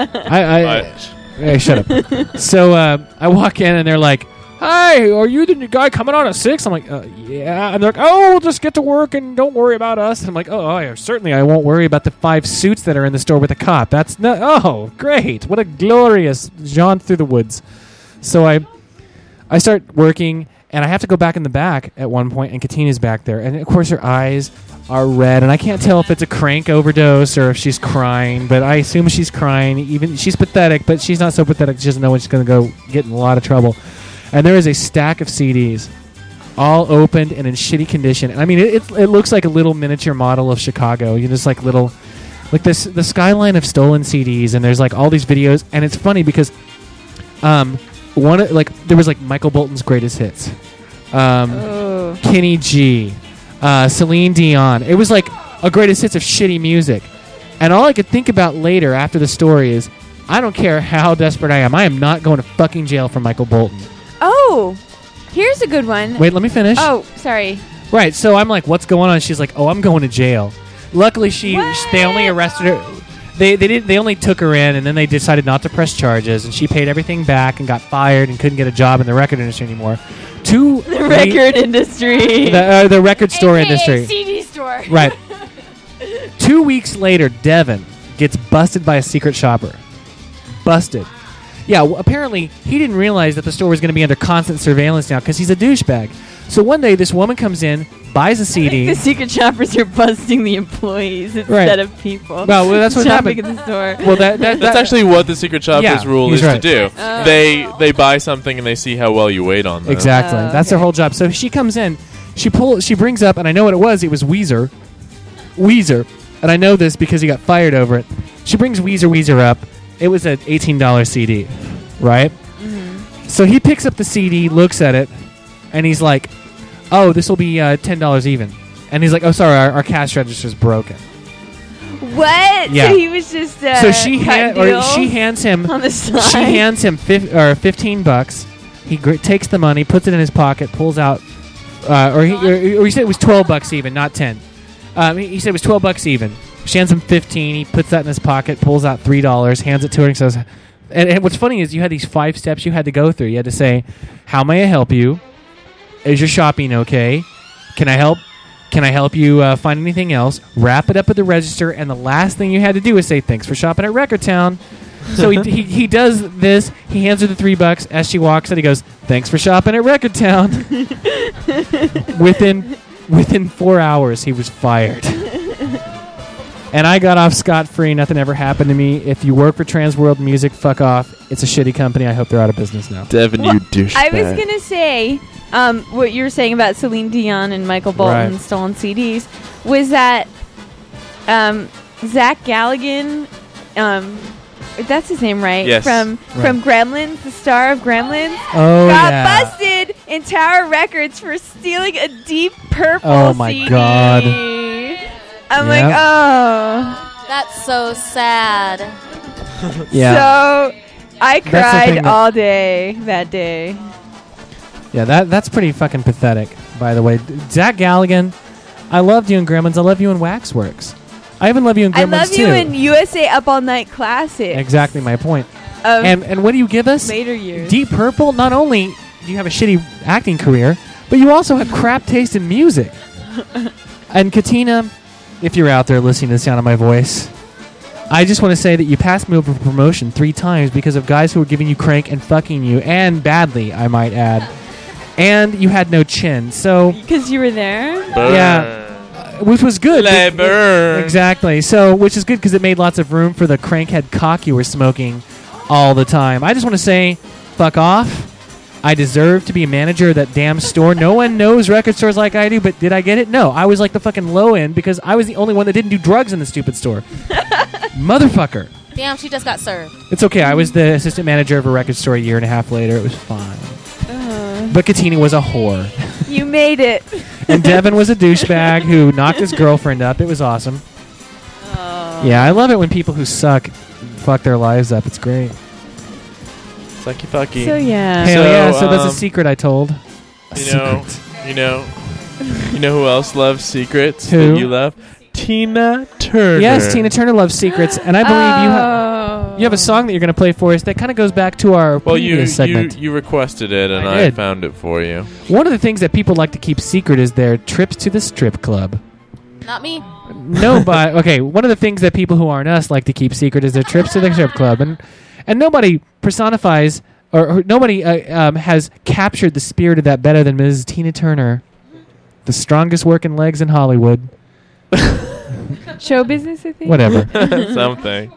Hey, shut up. So I walk in, and they're like, "Hi, are you the new guy coming on at 6?" I'm like, "Yeah." And they're like, "Oh, we'll just get to work and don't worry about us." And I'm like, "Oh, yeah, certainly I won't worry about the 5 suits that are in the store with a cop. That's no. Oh, great! What a glorious jaunt through the woods." So I start working, and I have to go back in the back at one point, and Katina's back there, and of course her eyes are red, and I can't tell if it's a crank overdose or if she's crying, but I assume she's crying. Even she's pathetic, but she's not so pathetic she doesn't know when she's going to go get in a lot of trouble. And there is a stack of CDs, all opened and in shitty condition. And I mean, it looks like a little miniature model of Chicago. You know, just like little, like this, the skyline of stolen CDs, and there's like all these videos. And it's funny because, there was like Michael Bolton's greatest hits, Kenny G, Celine Dion. It was like a greatest hits of shitty music. And all I could think about later after the story is, I don't care how desperate I am not going to fucking jail for Michael Bolton. Oh, here's a good one. Wait, let me finish. Oh, sorry. Right, so I'm like, what's going on? She's like, oh, I'm going to jail. Luckily, they only arrested her. They only took her in, and then they decided not to press charges, and she paid everything back and got fired and couldn't get a job in the record industry anymore. The record industry. The record store AKA industry. CD store. Right. 2 weeks later, Devin gets busted by a secret shopper. Busted. Yeah, well, apparently he didn't realize that the store was going to be under constant surveillance now because he's a douchebag. So one day, this woman comes in, buys a CD. The secret shoppers are busting the employees instead of people. Well, that's what shopping happened. at the store. Well, that's actually what the secret shopper's rule he's is right. to do. Oh. They buy something and they see how well you wait on them. Exactly. That's their whole job. So she comes in, she brings up, and I know what it was. It was Weezer. And I know this because he got fired over it. She brings Weezer up. It was an $18 CD, right? Mm-hmm. So he picks up the CD, looks at it, and he's like, "Oh, this will be $10 even." And he's like, "Oh, sorry, our cash register's broken." What? Yeah. So he was just So she she hands him on the side. She hands him $15. He takes the money, puts it in his pocket, pulls out, or he said it was $12 even, not 10. He said it was $12 even. She hands him 15. He puts that in his pocket, pulls out $3, hands it to her, and says, and what's funny is you had these 5 steps you had to go through. You had to say, "How may I help you? Is your shopping okay? Can I help? Can I help you find anything else?" Wrap it up at the register, and the last thing you had to do is say, "Thanks for shopping at Record Town." So he does this. He hands her the $3 as she walks, and he goes, "Thanks for shopping at Record Town." Within 4 hours, he was fired. And I got off scot-free. Nothing ever happened to me. If you work for Transworld Music, fuck off. It's a shitty company. I hope they're out of business now. Devin, you douchebag. I was going to say, what you were saying about Celine Dion and Michael Bolton stolen CDs was that Zach Galligan That's his name, right? Yes. From Gremlins, the star of Gremlins. Oh, got yeah. busted in Tower Records for stealing a Deep Purple Oh, my CD. God. I'm Yep. like, oh. That's so sad. Yeah. So I That's the cried thing that- all day that day. Yeah, that's pretty fucking pathetic, by the way. Zach Galligan, I loved you in Gremlins. I love you in Waxworks. I even love you in Gremlins, I love too. you in USA Up All Night Classic. Exactly my point. Of And what do you give us? later years. Deep Purple, not only do you have a shitty acting career, but you also have crap taste in music. And Katina, if you're out there listening to the sound of my voice, I just want to say that you passed me over for promotion 3 times because of guys who were giving you crank and fucking you, and badly, I might add. And you had no chin, so... Because you were there? Yeah. Which was good. Labor. Exactly. So, which is good because it made lots of room for the crankhead cock you were smoking all the time. I just want to say, fuck off. I deserve to be a manager of that damn store. No one knows record stores like I do, but did I get it? No. I was like the fucking low end because I was the only one that didn't do drugs in the stupid store. Motherfucker. Damn, she just got served. It's okay. I was the assistant manager of a record store a year and a half later. It was fine. But Katina was a whore. You made it. And Devin was a douchebag who knocked his girlfriend up. It was awesome. Yeah, I love it when people who suck fuck their lives up. It's great. Sucky fucky. So, yeah. Hell yeah, so that's a secret I told. You know who else loves secrets Who? that you love? Tina Turner. Yes, Tina Turner loves secrets, and I believe you have a song that you're going to play for us that kind of goes back to our previous segment. You requested it, and I I did. found it for you. One of the things that people like to keep secret is their trips to the strip club. Not me. No, but okay. One of the things that people who aren't us like to keep secret is their trips to the strip club, and nobody personifies or nobody has captured the spirit of that better than Ms. Tina Turner, the strongest working legs in Hollywood. Show business, I think. Whatever. Something.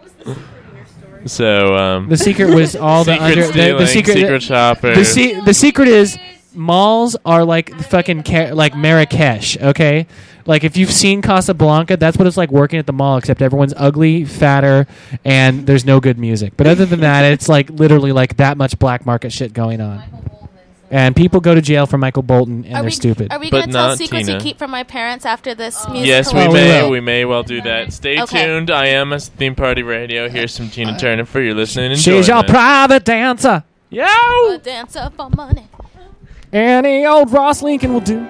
So the secret was all the secret under the secret secret shopper. The secret is malls are like fucking like Marrakesh. Okay, like if you've seen Casablanca, that's what it's like working at the mall. Except everyone's ugly, fatter, and there's no good music. But other than that, it's like literally like that much black market shit going on. And people go to jail for Michael Bolton, and they're stupid. Are we going to tell secrets you keep from my parents after this music? Yes, we may. We may well do that. Stay Okay. tuned. I am a Theme Party Radio. Here's some Tina Turner for your listening and She's your enjoyment. private dancer. Yo! A dancer for money. Any old Ross Lincoln will do.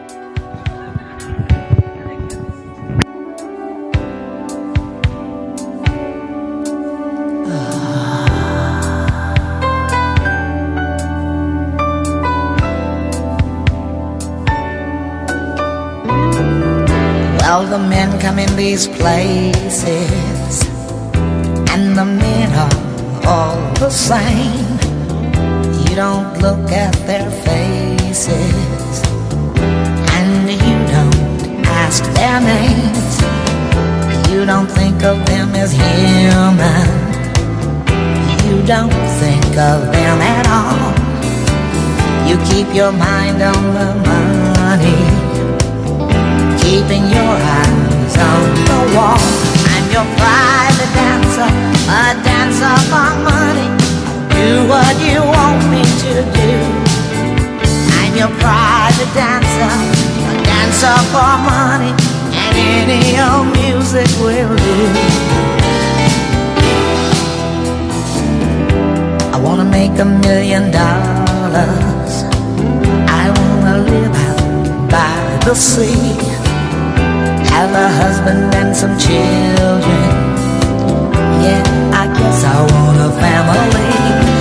Well, the men come in these places, and the men are all the same. You don't look at their faces, and you don't ask their names. You don't think of them as human. You don't think of them at all. You keep your mind on the money, keeping your eyes on the wall. I'm your private dancer, a dancer for money. Do what you want me to do. I'm your private dancer, a dancer for money, and any old music will do. I wanna make $1 million. I wanna live out by the sea, have a husband and some children. Yeah, I guess I want a family.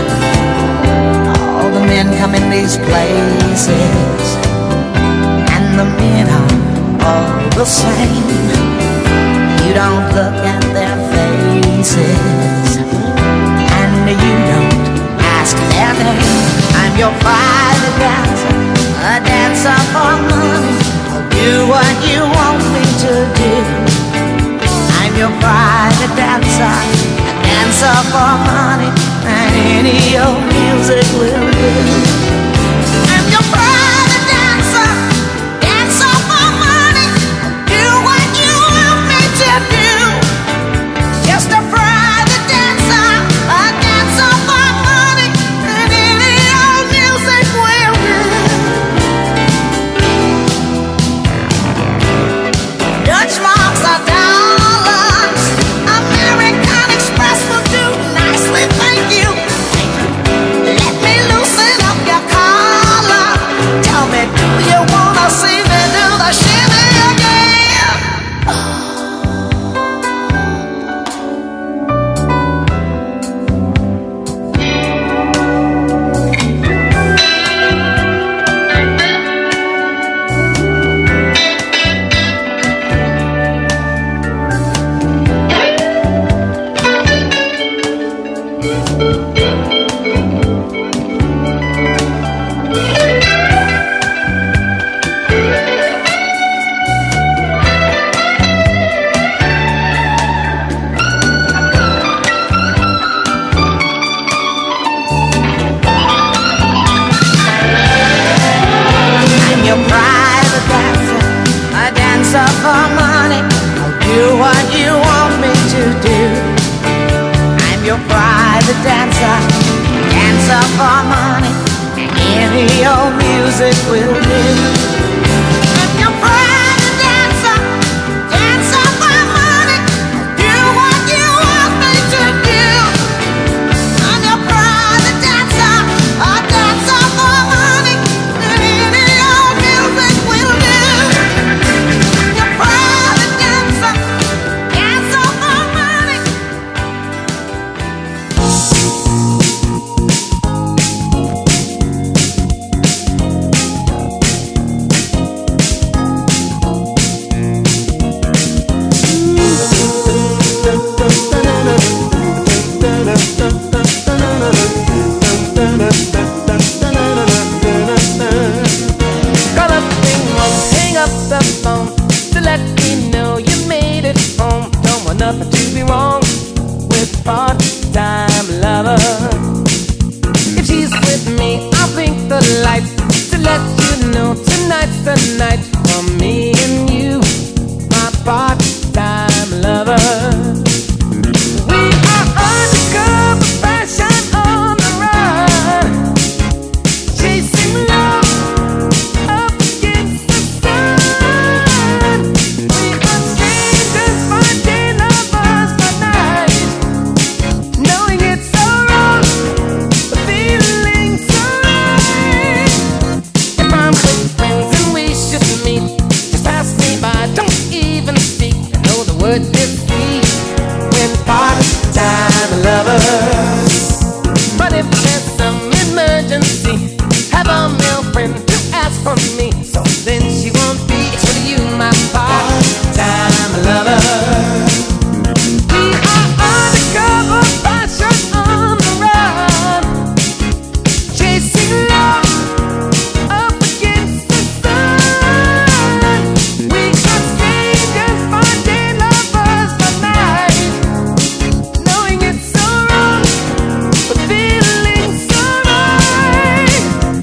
All the men come in these places, and the men are all the same. You don't look at their faces, and you don't ask their name. I'm your private dancer, a dancer for money. Do what you want me to do. I'm your private dancer, a dancer for money, and any old music will do. I'm your private dancer, dancer for money. Do what you want me to do. Just a private dancer. your music will do. And you're proud to dancer, dancer for money, do what you want me to do. And you're proud to dancer, a dancer for money, any your music will do. You're proud to dancer, dancer for money. Call up ring won't hang up the phone to let me know you made it home. Don't want nothing to be wrong with part-time lover. If she's with me, I'll blink the lights to let you know tonight's the night for me and you, my part-time lover. We are undercover fashion on the run, chasing love up against the sun. We are strangers by day, lovers by night, knowing it's so wrong, but feeling so right. If I'm with friends and we should meet, just pass me by, don't even speak. I know the word is sweet when part-time lovers. But if there's some emergency, have a male friend to ask for me, so then she won't be. It's for you, my part-time lover. We are undercover fashion on the run, chasing love up against the sun. We are strangers by day, lovers by night, knowing it's so wrong, but feeling so right.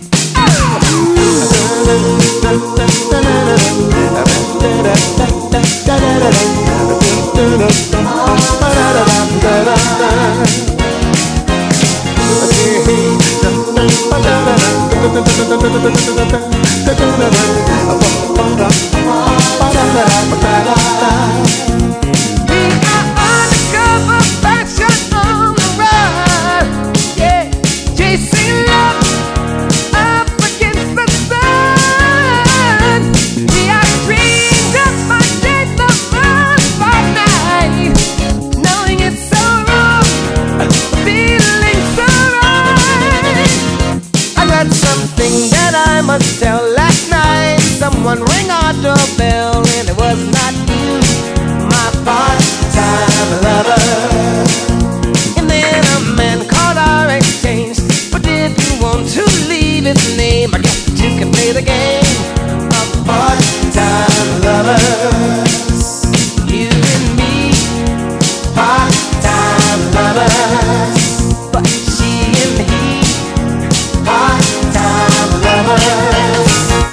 We are undercover fashion on the run, yeah, chasing love up against the sun. We are strangers by day, lovers by night, knowing it's so wrong, feeling so right. I got something that I must tell. Last night, someone rang our doorbell, and it was not you, my part-time lover. And then a man called our exchange, but didn't want to leave his name. I guess that you can play the game of part-time lovers. You and me, part-time lovers. But she and he, part-time lovers.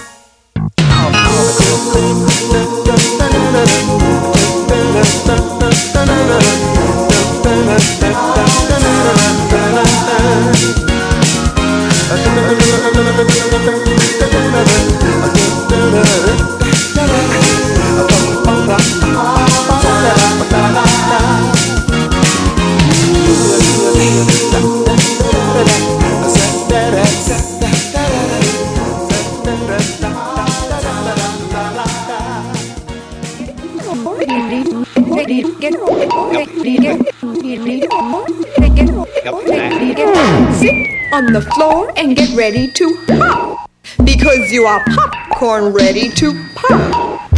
Sit on the floor and get ready to hop, because you are popcorn ready to pop.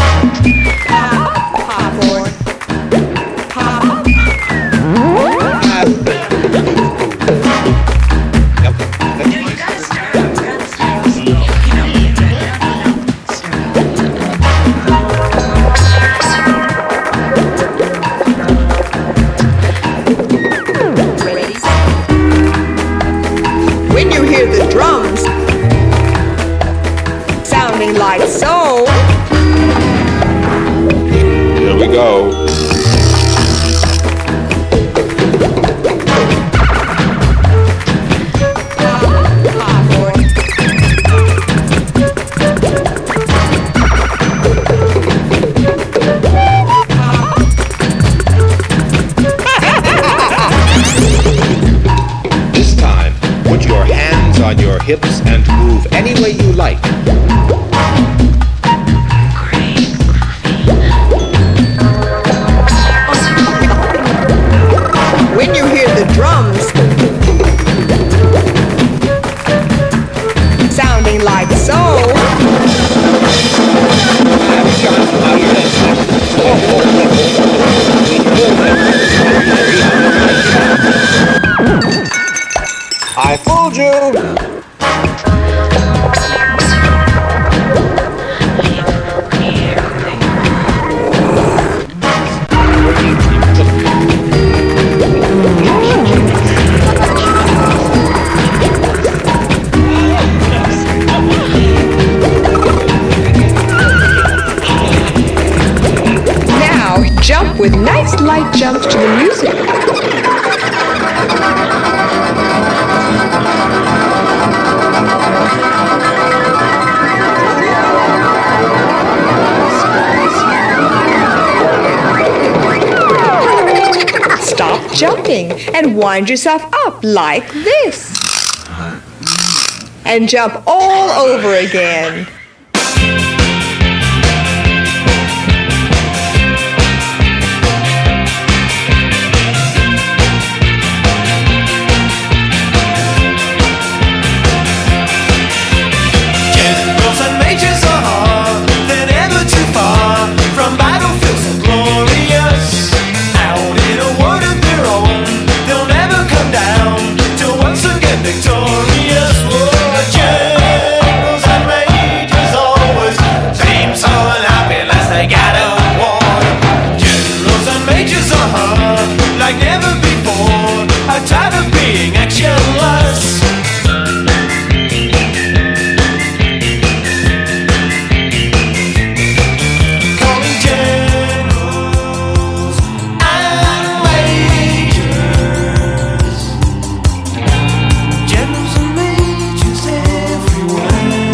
Popcorn. Pop. When you hear the drums sounding like so, here we go. hips and move any way you like. When you hear the drums sounding like so, I fooled you. now jump with nice light jumps to the music. Stop jumping and wind yourself up like this. And jump all over again. Generals and majors are hard, they're never too far from battlefields so glorious. Out in a world of their own, they'll never come down till once again victorious. Whoa, generals and majors always seem so unhappy unless they got a war. Generals and majors are hard, like never before. I'm tired of being actionless. Calling generals and majors. Generals and majors everywhere.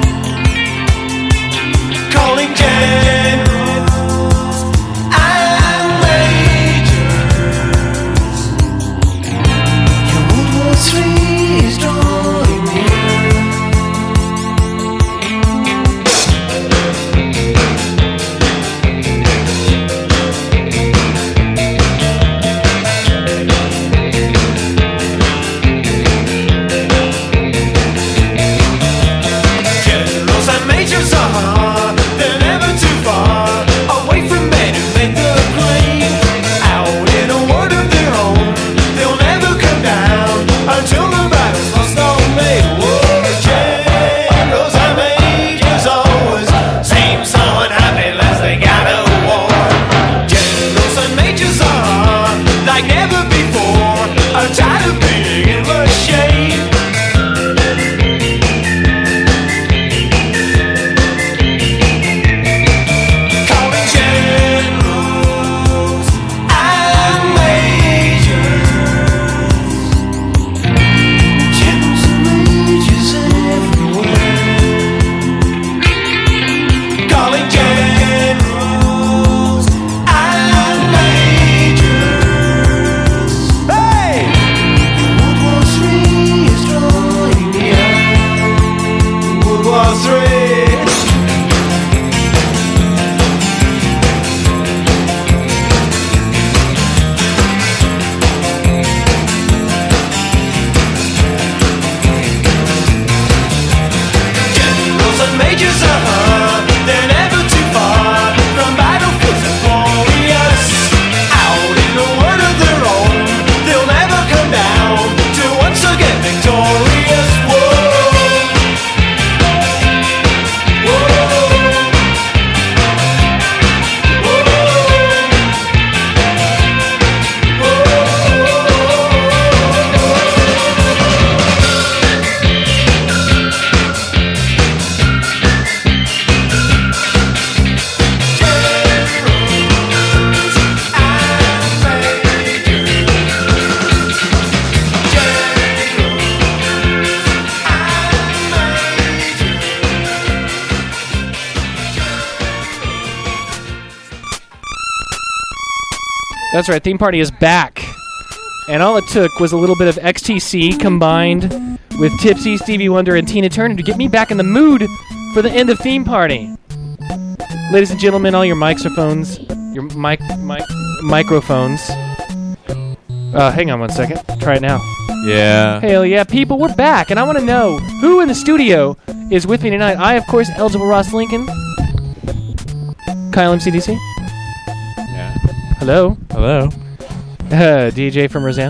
Calling generals and majors. Your World War III is drawing near. Generals and majors are hard, they're never too far away from men who make the grade. Out in a world of their own, they'll never come down until the battle's lost or made. Whoa, generals and majors always seem so unhappy unless they got a war. Generals and majors are hard, like never before. I'm tired of being in the shade. Calling generals and majors. Generals and majors everywhere. Calling generals and majors. Hey! World War III is drawing near. World War III. Generals and majors are hard, they're never too far from battlefields so glorious. Out in a world of their own, they'll never come down till once again victorious. Whoa, That's right. Theme Party is back. And all it took was a little bit of XTC combined with Tipsy, Stevie Wonder, and Tina Turner to get me back in the mood for the end of Theme Party. Ladies and gentlemen, all your microphones, microphones. Hang on one second. Try it now. Yeah. Hell yeah, people, we're back, and I want to know who in the studio is with me tonight. I, of course, Eligible Ross Lincoln. Kyle MCDC. Yeah. Hello. Hello. DJ from Roseanne.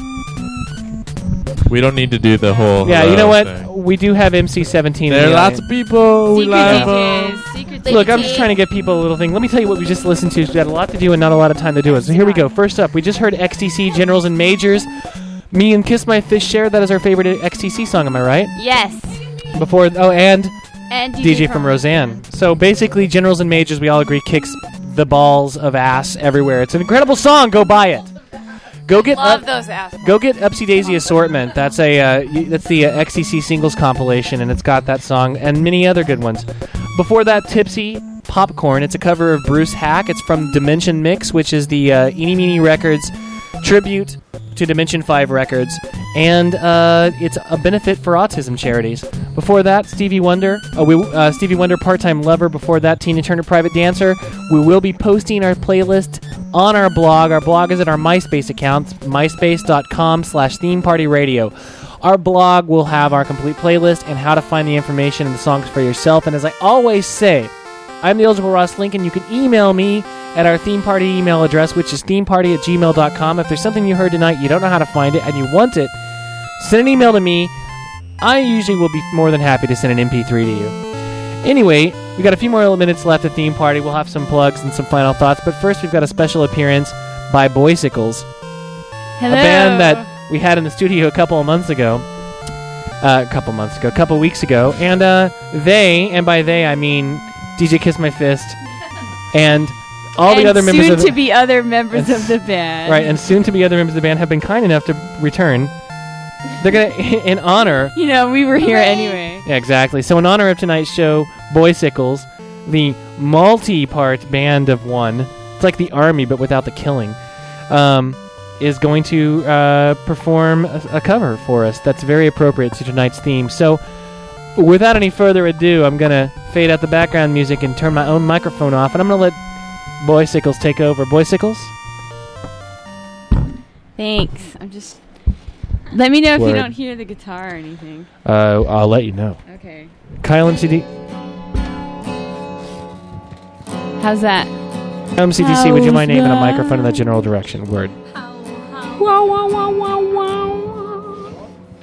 We don't need to do the whole. Yeah, you know what? thing. We do have MC17. There are lots of people. We love them. Look, I'm just trying to get people a little thing. Let me tell you what we just listened to. We've got a lot to do and not a lot of time to do it. So here we go. First up, we just heard XTC, Generals and Majors. Me and Kiss My Fish share. That is our favorite XTC song, am I right? Yes. Before, and DJ from Roseanne. So basically, Generals and Majors, we all agree, kicks the balls of ass everywhere. It's an incredible song. Go buy it. Go get Love those ass. Go get Upsy Daisy Assortment. That's the XTC singles compilation, and it's got that song and many other good ones. Before that, Tipsy Popcorn. It's a cover of Bruce Hack. It's from Dimension Mix, which is the Eeny Meeny Records tribute to Dimension 5 Records, and it's a benefit for autism charities. Before that, Stevie Wonder, Stevie Wonder, Part-Time Lover. Before that, Tina Turner, Private Dancer. We will be posting our playlist on our blog. Our blog is at our MySpace account, myspace.com/themepartyradio. Our blog will have our complete playlist and how to find the information and the songs for yourself. And as I always say, I'm the Eligible Ross Lincoln. You can email me at our theme party email address, which is themeparty@gmail.com. If there's something you heard tonight, you don't know how to find it, and you want it, send an email to me. I usually will be more than happy to send an MP3 to you. Anyway, we got a few more minutes left at Theme Party. We'll have some plugs and some final thoughts, but first we've got a special appearance by Boysicles. Hello. A band that we had in the studio a couple weeks ago, and they, and by they I mean DJ Kiss My Fist, and all the other members of the soon-to-be other members of the band. Right, and soon-to-be other members of the band have been kind enough to return. They're going to, in honor... You know, we were here anyway. Yeah, exactly. So in honor of tonight's show, Boysicles, the multi-part band of one, it's like the Army but without the killing, is going to perform a cover for us that's very appropriate to tonight's theme. So without any further ado, I'm going to fade out the background music and turn my own microphone off, and I'm going to let Boysicles take over. Boysicles? Thanks. I'm just... Let me know if Word. you don't hear the guitar or anything. I'll let you know. Okay. Kyle MCD. How's that? MCDC, would you mind naming a microphone in that general direction? Word. Wow, wow, wow, wow, wow.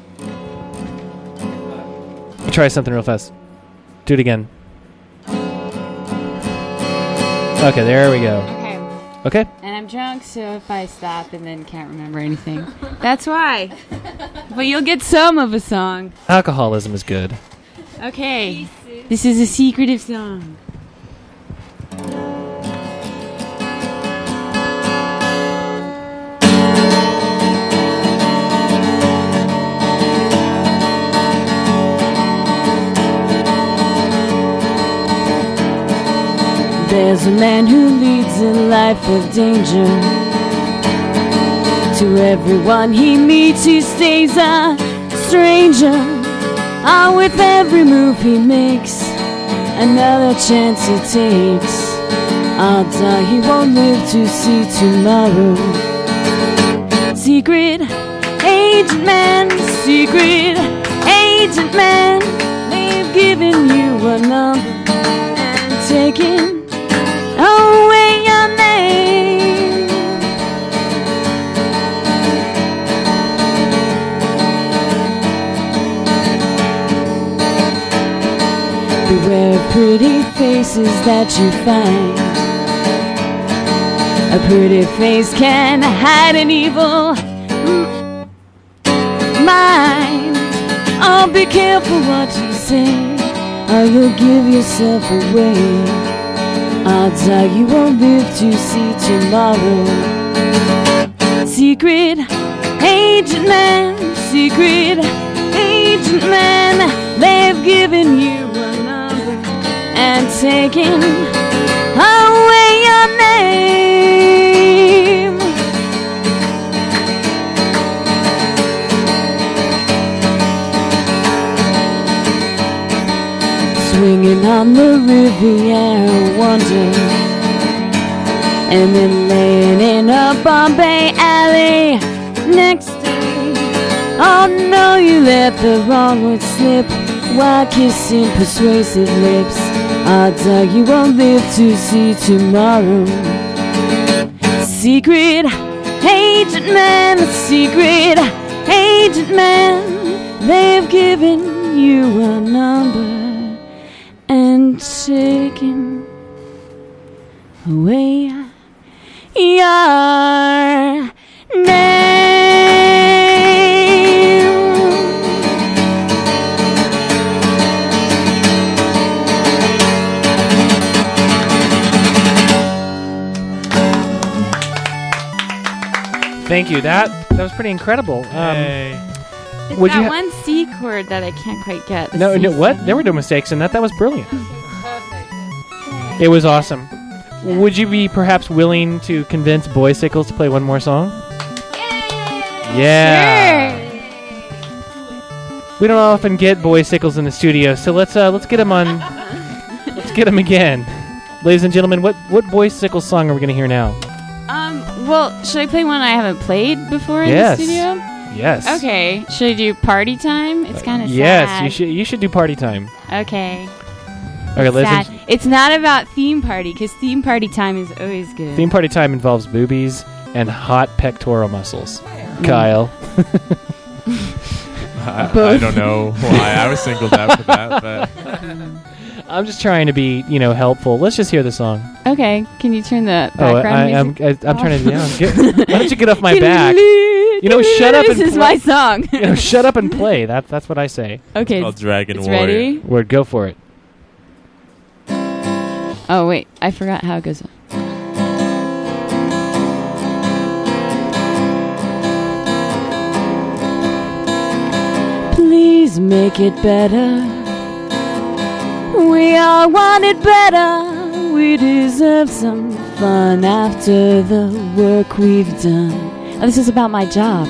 Try something real fast. Do it again. Okay, there we go. Okay. And I'm drunk, so if I stop and then can't remember anything, that's why. But you'll get some of a song. Alcoholism is good. Okay. This is a secretive song. There's a man who leads a life of danger. To everyone he meets, he stays a stranger. With every move he makes, another chance he takes. Odds are he won't live to see tomorrow. Secret agent man, secret agent man, they've given you a number and taken away your name. Beware of pretty faces that you find. A pretty face can hide an evil mind. Oh, be careful what you say, or you'll give yourself away. Odds are you won't live to see tomorrow. Secret agent man, secret agent man, they've given you a number and taken away your name. swinging on the Riviera wonder, and then laying in a Bombay alley next to me. Oh no, you let the wrong word slip while kissing persuasive lips. Odds are you won't live to see tomorrow. Secret agent man, secret agent man, they've given you a number and taken away your name. Thank you. That was pretty incredible. It's would that you one C chord that I can't quite get. The no, C no, what? sound. There were no mistakes in that. That was brilliant. It was awesome. Would you be perhaps willing to convince Boy Sickles to play one more song? Yeah. We don't often get Boy Sickles in the studio, so let's get him on. Let's get him again, ladies and gentlemen. What Boy Sickles song are we going to hear now? Well, should I play one I haven't played before in Yes. the studio? Yes. Okay. Should I do Party Time? It's kind of Yes, sad. you should do Party Time. Okay. Okay, ladies Sad. and It's not about theme party, because theme party time is always good. Theme Party Time involves boobies and hot pectoral muscles. Kyle. I don't know why I was singled out for that, but I'm just trying to be, helpful. Let's just hear the song. Okay. Can you turn the background music I'm turning it off? down. Why don't you get off my back? Shut up and This is play. my song. Shut up and play. That's what I say. Okay. It's called Dragon it's Warrior. ready? Word, go for it. Oh, wait. I forgot how it goes. Please make it better. We all want it better. We deserve some fun after the work we've done. Oh, this is about my job.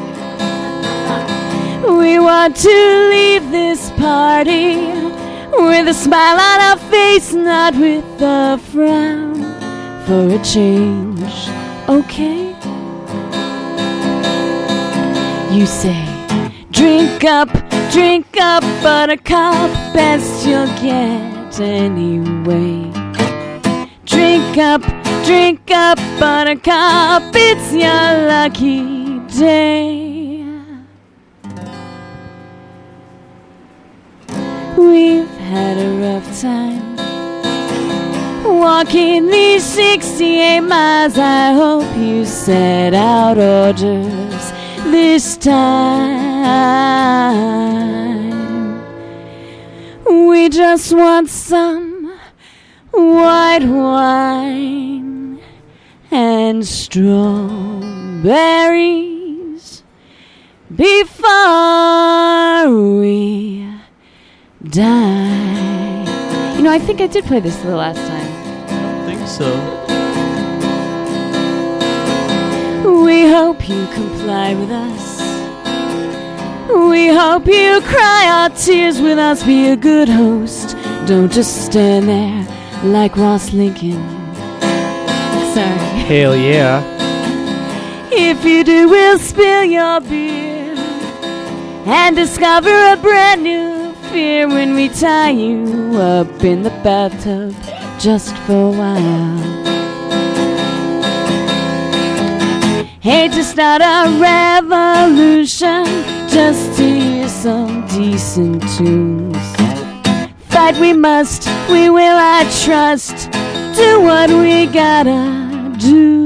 We want to leave this party with a smile on our face, not with a frown, for a change, okay? You say, drink up, buttercup, best you'll get anyway. Drink up, buttercup, it's your lucky day. We've had a rough time walking these 68 miles. I hope you set out orders this time. We just want some white wine and strawberries before we die. I think I did play this the last time. I don't think so. We hope you comply with us. We hope you cry our tears with us. Be a good host. Don't just stand there like Ross Lincoln. Sorry. Hell yeah. If you do, we'll spill your beer and discover a brand new fear when we tie you up in the bathtub just for a while. Hate to start a revolution just to hear some decent tunes. Fight we must, we will, I trust. Do what we gotta do.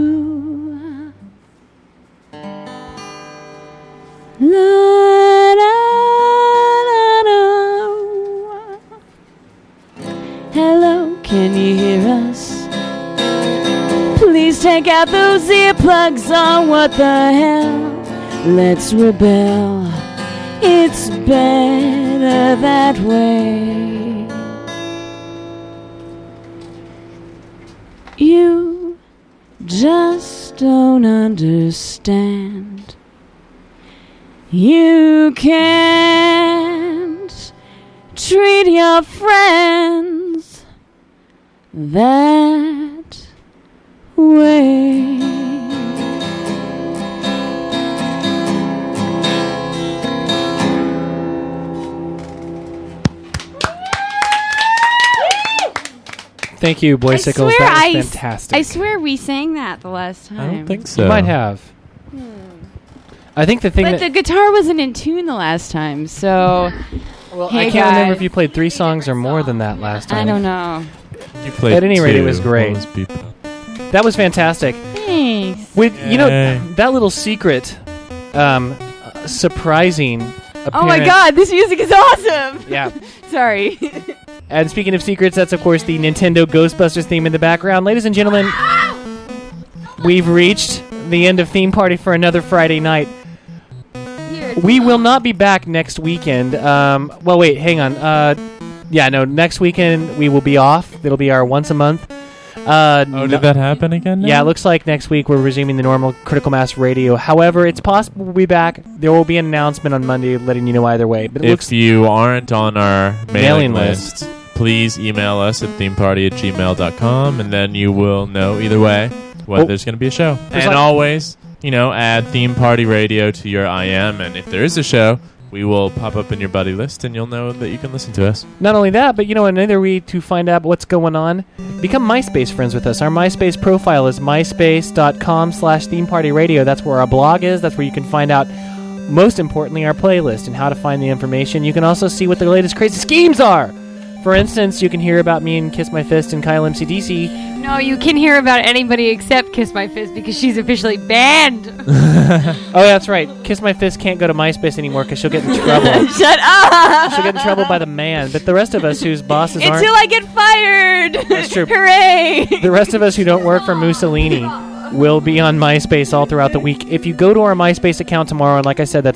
Hello, can you hear us? Please take out those earplugs, or what the hell? Let's rebel. It's better that way. You just don't understand. You can't treat your friends that way. Thank you, Boy Sickles. That was fantastic. I swear we sang that the last time. I don't think so. You might have. I think the thing But that the guitar wasn't in tune the last time, so. well, Hey, I can't remember guys. if you played 3 songs or more than that last time. I don't know. You played At any rate, it 2. was great. What was people? That was fantastic. Thanks. With you know Yay. that little secret, surprising. Oh my apparent- god, this music is awesome! Yeah. Sorry. And speaking of secrets, that's of course the Nintendo Ghostbusters theme in the background. Ladies and gentlemen, we've reached the end of Theme Party for another Friday night. We will not be back next weekend. Well, wait, hang on. Next weekend we will be off. It'll be our once a month. Did that happen again now? Yeah, it looks like next week we're resuming the normal Critical Mass Radio. However, it's possible we'll be back. There will be an announcement on Monday letting you know either way. But it If looks you aren't on our mailing Mailing list, please email us at themeparty@gmail.com, and then you will know either way whether there's going to be a show. There's And like- always, add Theme Party Radio to your IM, and if there is a show, we will pop up in your buddy list, and you'll know that you can listen to us. not only that, but another way to find out what's going on, become MySpace friends with us. Our MySpace profile is myspace.com/themepartyradio. That's where our blog is. That's where you can find out, most importantly, our playlist and how to find the information. You can also see what the latest crazy schemes are. For instance, you can hear about me and Kiss My Fist and Kyle MCDC. No, you can hear about anybody except Kiss My Fist because she's officially banned. Oh, that's right. Kiss My Fist can't go to MySpace anymore because she'll get in trouble. Shut up! She'll get in trouble by the man. But the rest of us whose bosses aren't... Until I get fired! That's true. Hooray! The rest of us who don't work for Mussolini will be on MySpace all throughout the week. If you go to our MySpace account tomorrow, and like I said, that's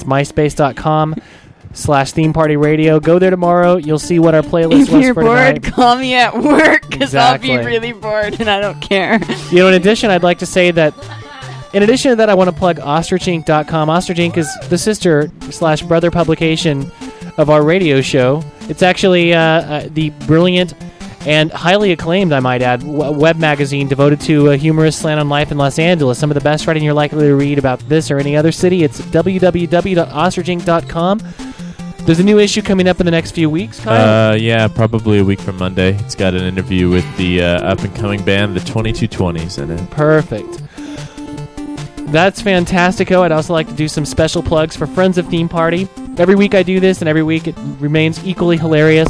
myspace.com/themepartyradio. Go there tomorrow. You'll see what our playlist If was you're for bored, tonight. call me at work because I'll Exactly. be really bored and I don't care. In addition, I'd like to say that in addition to that, I want to plug ostrichink.com. Ostrich Ink is the sister/brother publication of our radio show. It's actually the brilliant and highly acclaimed, I might add, web magazine devoted to a humorous slant on life in Los Angeles. Some of the best writing you're likely to read about this or any other city. It's www.ostrichink.com. There's a new issue coming up in the next few weeks, Kyle. Yeah, probably a week from Monday. It's got an interview with the up-and-coming band, the 2220s, in it. Perfect. That's fantastico. I'd also like to do some special plugs for Friends of Theme Party. Every week I do this, and every week it remains equally hilarious.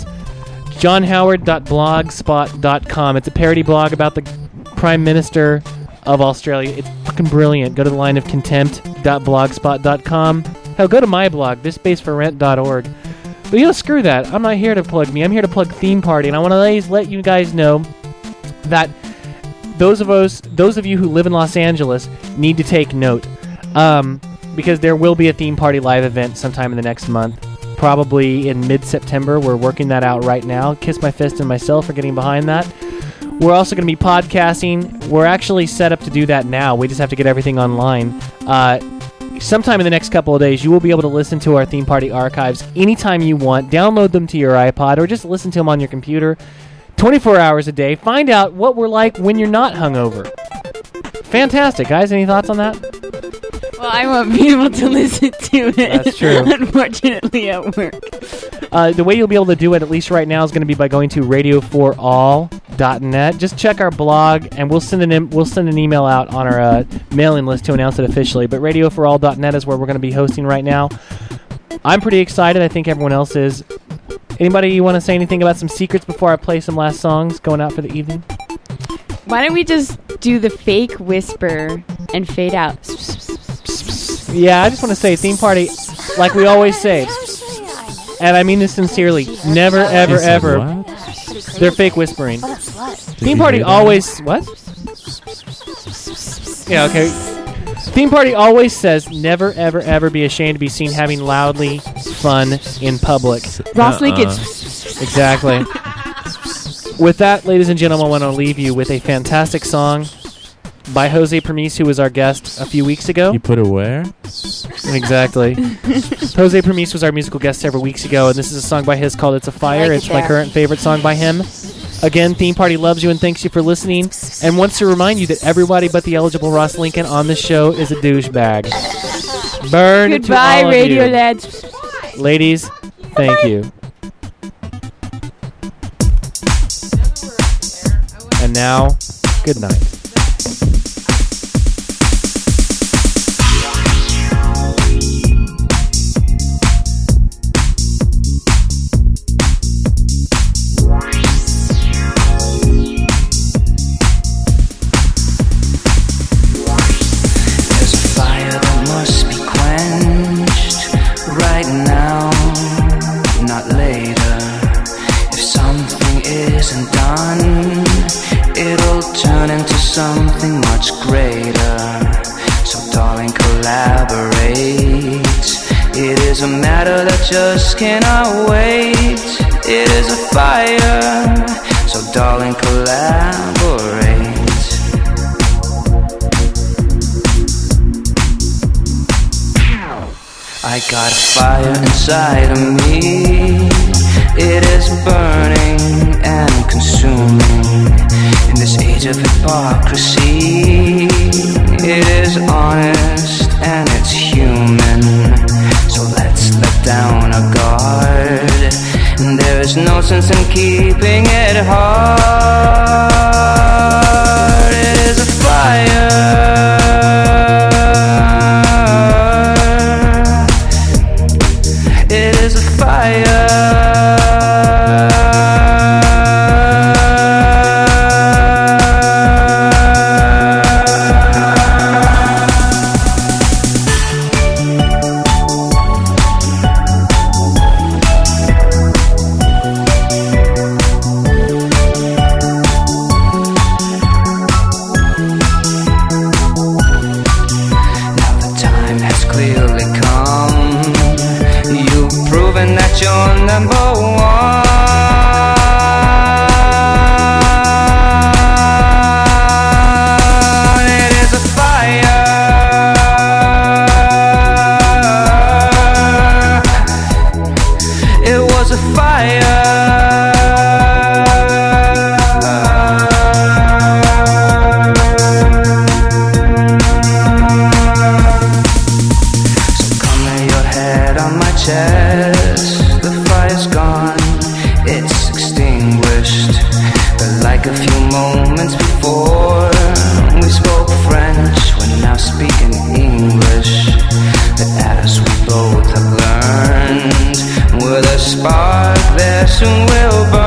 JohnHoward.blogspot.com. It's a parody blog about the Prime Minister of Australia. It's fucking brilliant. Go to the line of contempt.blogspot.com. Hell, go to my blog, thisbaseforrent.org. But screw that. I'm not here to plug me. I'm here to plug Theme Party, and I want to let you guys know that those of you who live in Los Angeles need to take note, because there will be a Theme Party live event sometime in the next month. Probably in mid-September. We're working that out right now. Kiss My Fist and myself are getting behind that. We're also going to be podcasting. We're actually set up to do that now. We just have to get everything online. Sometime in the next couple of days, you will be able to listen to our Theme Party archives anytime you want. Download them to your iPod or just listen to them on your computer 24 hours a day. Find out what we're like when you're not hungover. Fantastic, guys. Any thoughts on that? Well, I won't be able to listen to it. That's true. Unfortunately, at work. The way you'll be able to do it, at least right now, is going to be by going to radio4all.net. Just check our blog, and we'll send an email out on our mailing list to announce it officially. But radio4all.net is where we're going to be hosting right now. I'm pretty excited. I think everyone else is. Anybody want to say anything about some secrets before I play some last songs going out for the evening? Why don't we just do the fake whisper and fade out? Yeah, I just want to say, Theme Party, like we always say, and I mean this sincerely, never, ever, ever. They're fake whispering. Theme Party always... What? Yeah, okay. Theme Party always says, never, ever, ever be ashamed to be seen having loudly fun in public. Ross Lincoln. Exactly. With that, ladies and gentlemen, I want to leave you with a fantastic song by Jose Permis, who was our guest a few weeks ago. You put it where? Exactly. Jose Permis was our musical guest several weeks ago, and this is a song by his called It's a Fire. It's my current favorite song by him. Again, Theme Party loves you and thanks you for listening, and wants to remind you that everybody but the eligible Ross Lincoln on this show is a douchebag. Burn Goodbye, to all radio of you. lads. Ladies, thank you. And now, good night. There's a fire that must be quenched right now, not later. If something isn't done, it'll turn into something much greater. So darling, collaborate. It is a matter that just cannot wait. It is a fire. So darling, collaborate. I got a fire inside of me. It is burning and consuming. In this age of hypocrisy, it is honest and it's human. So let's let down our guard. And there is no sense in keeping it hard. It is a fire. It is a fire. Soon will burn.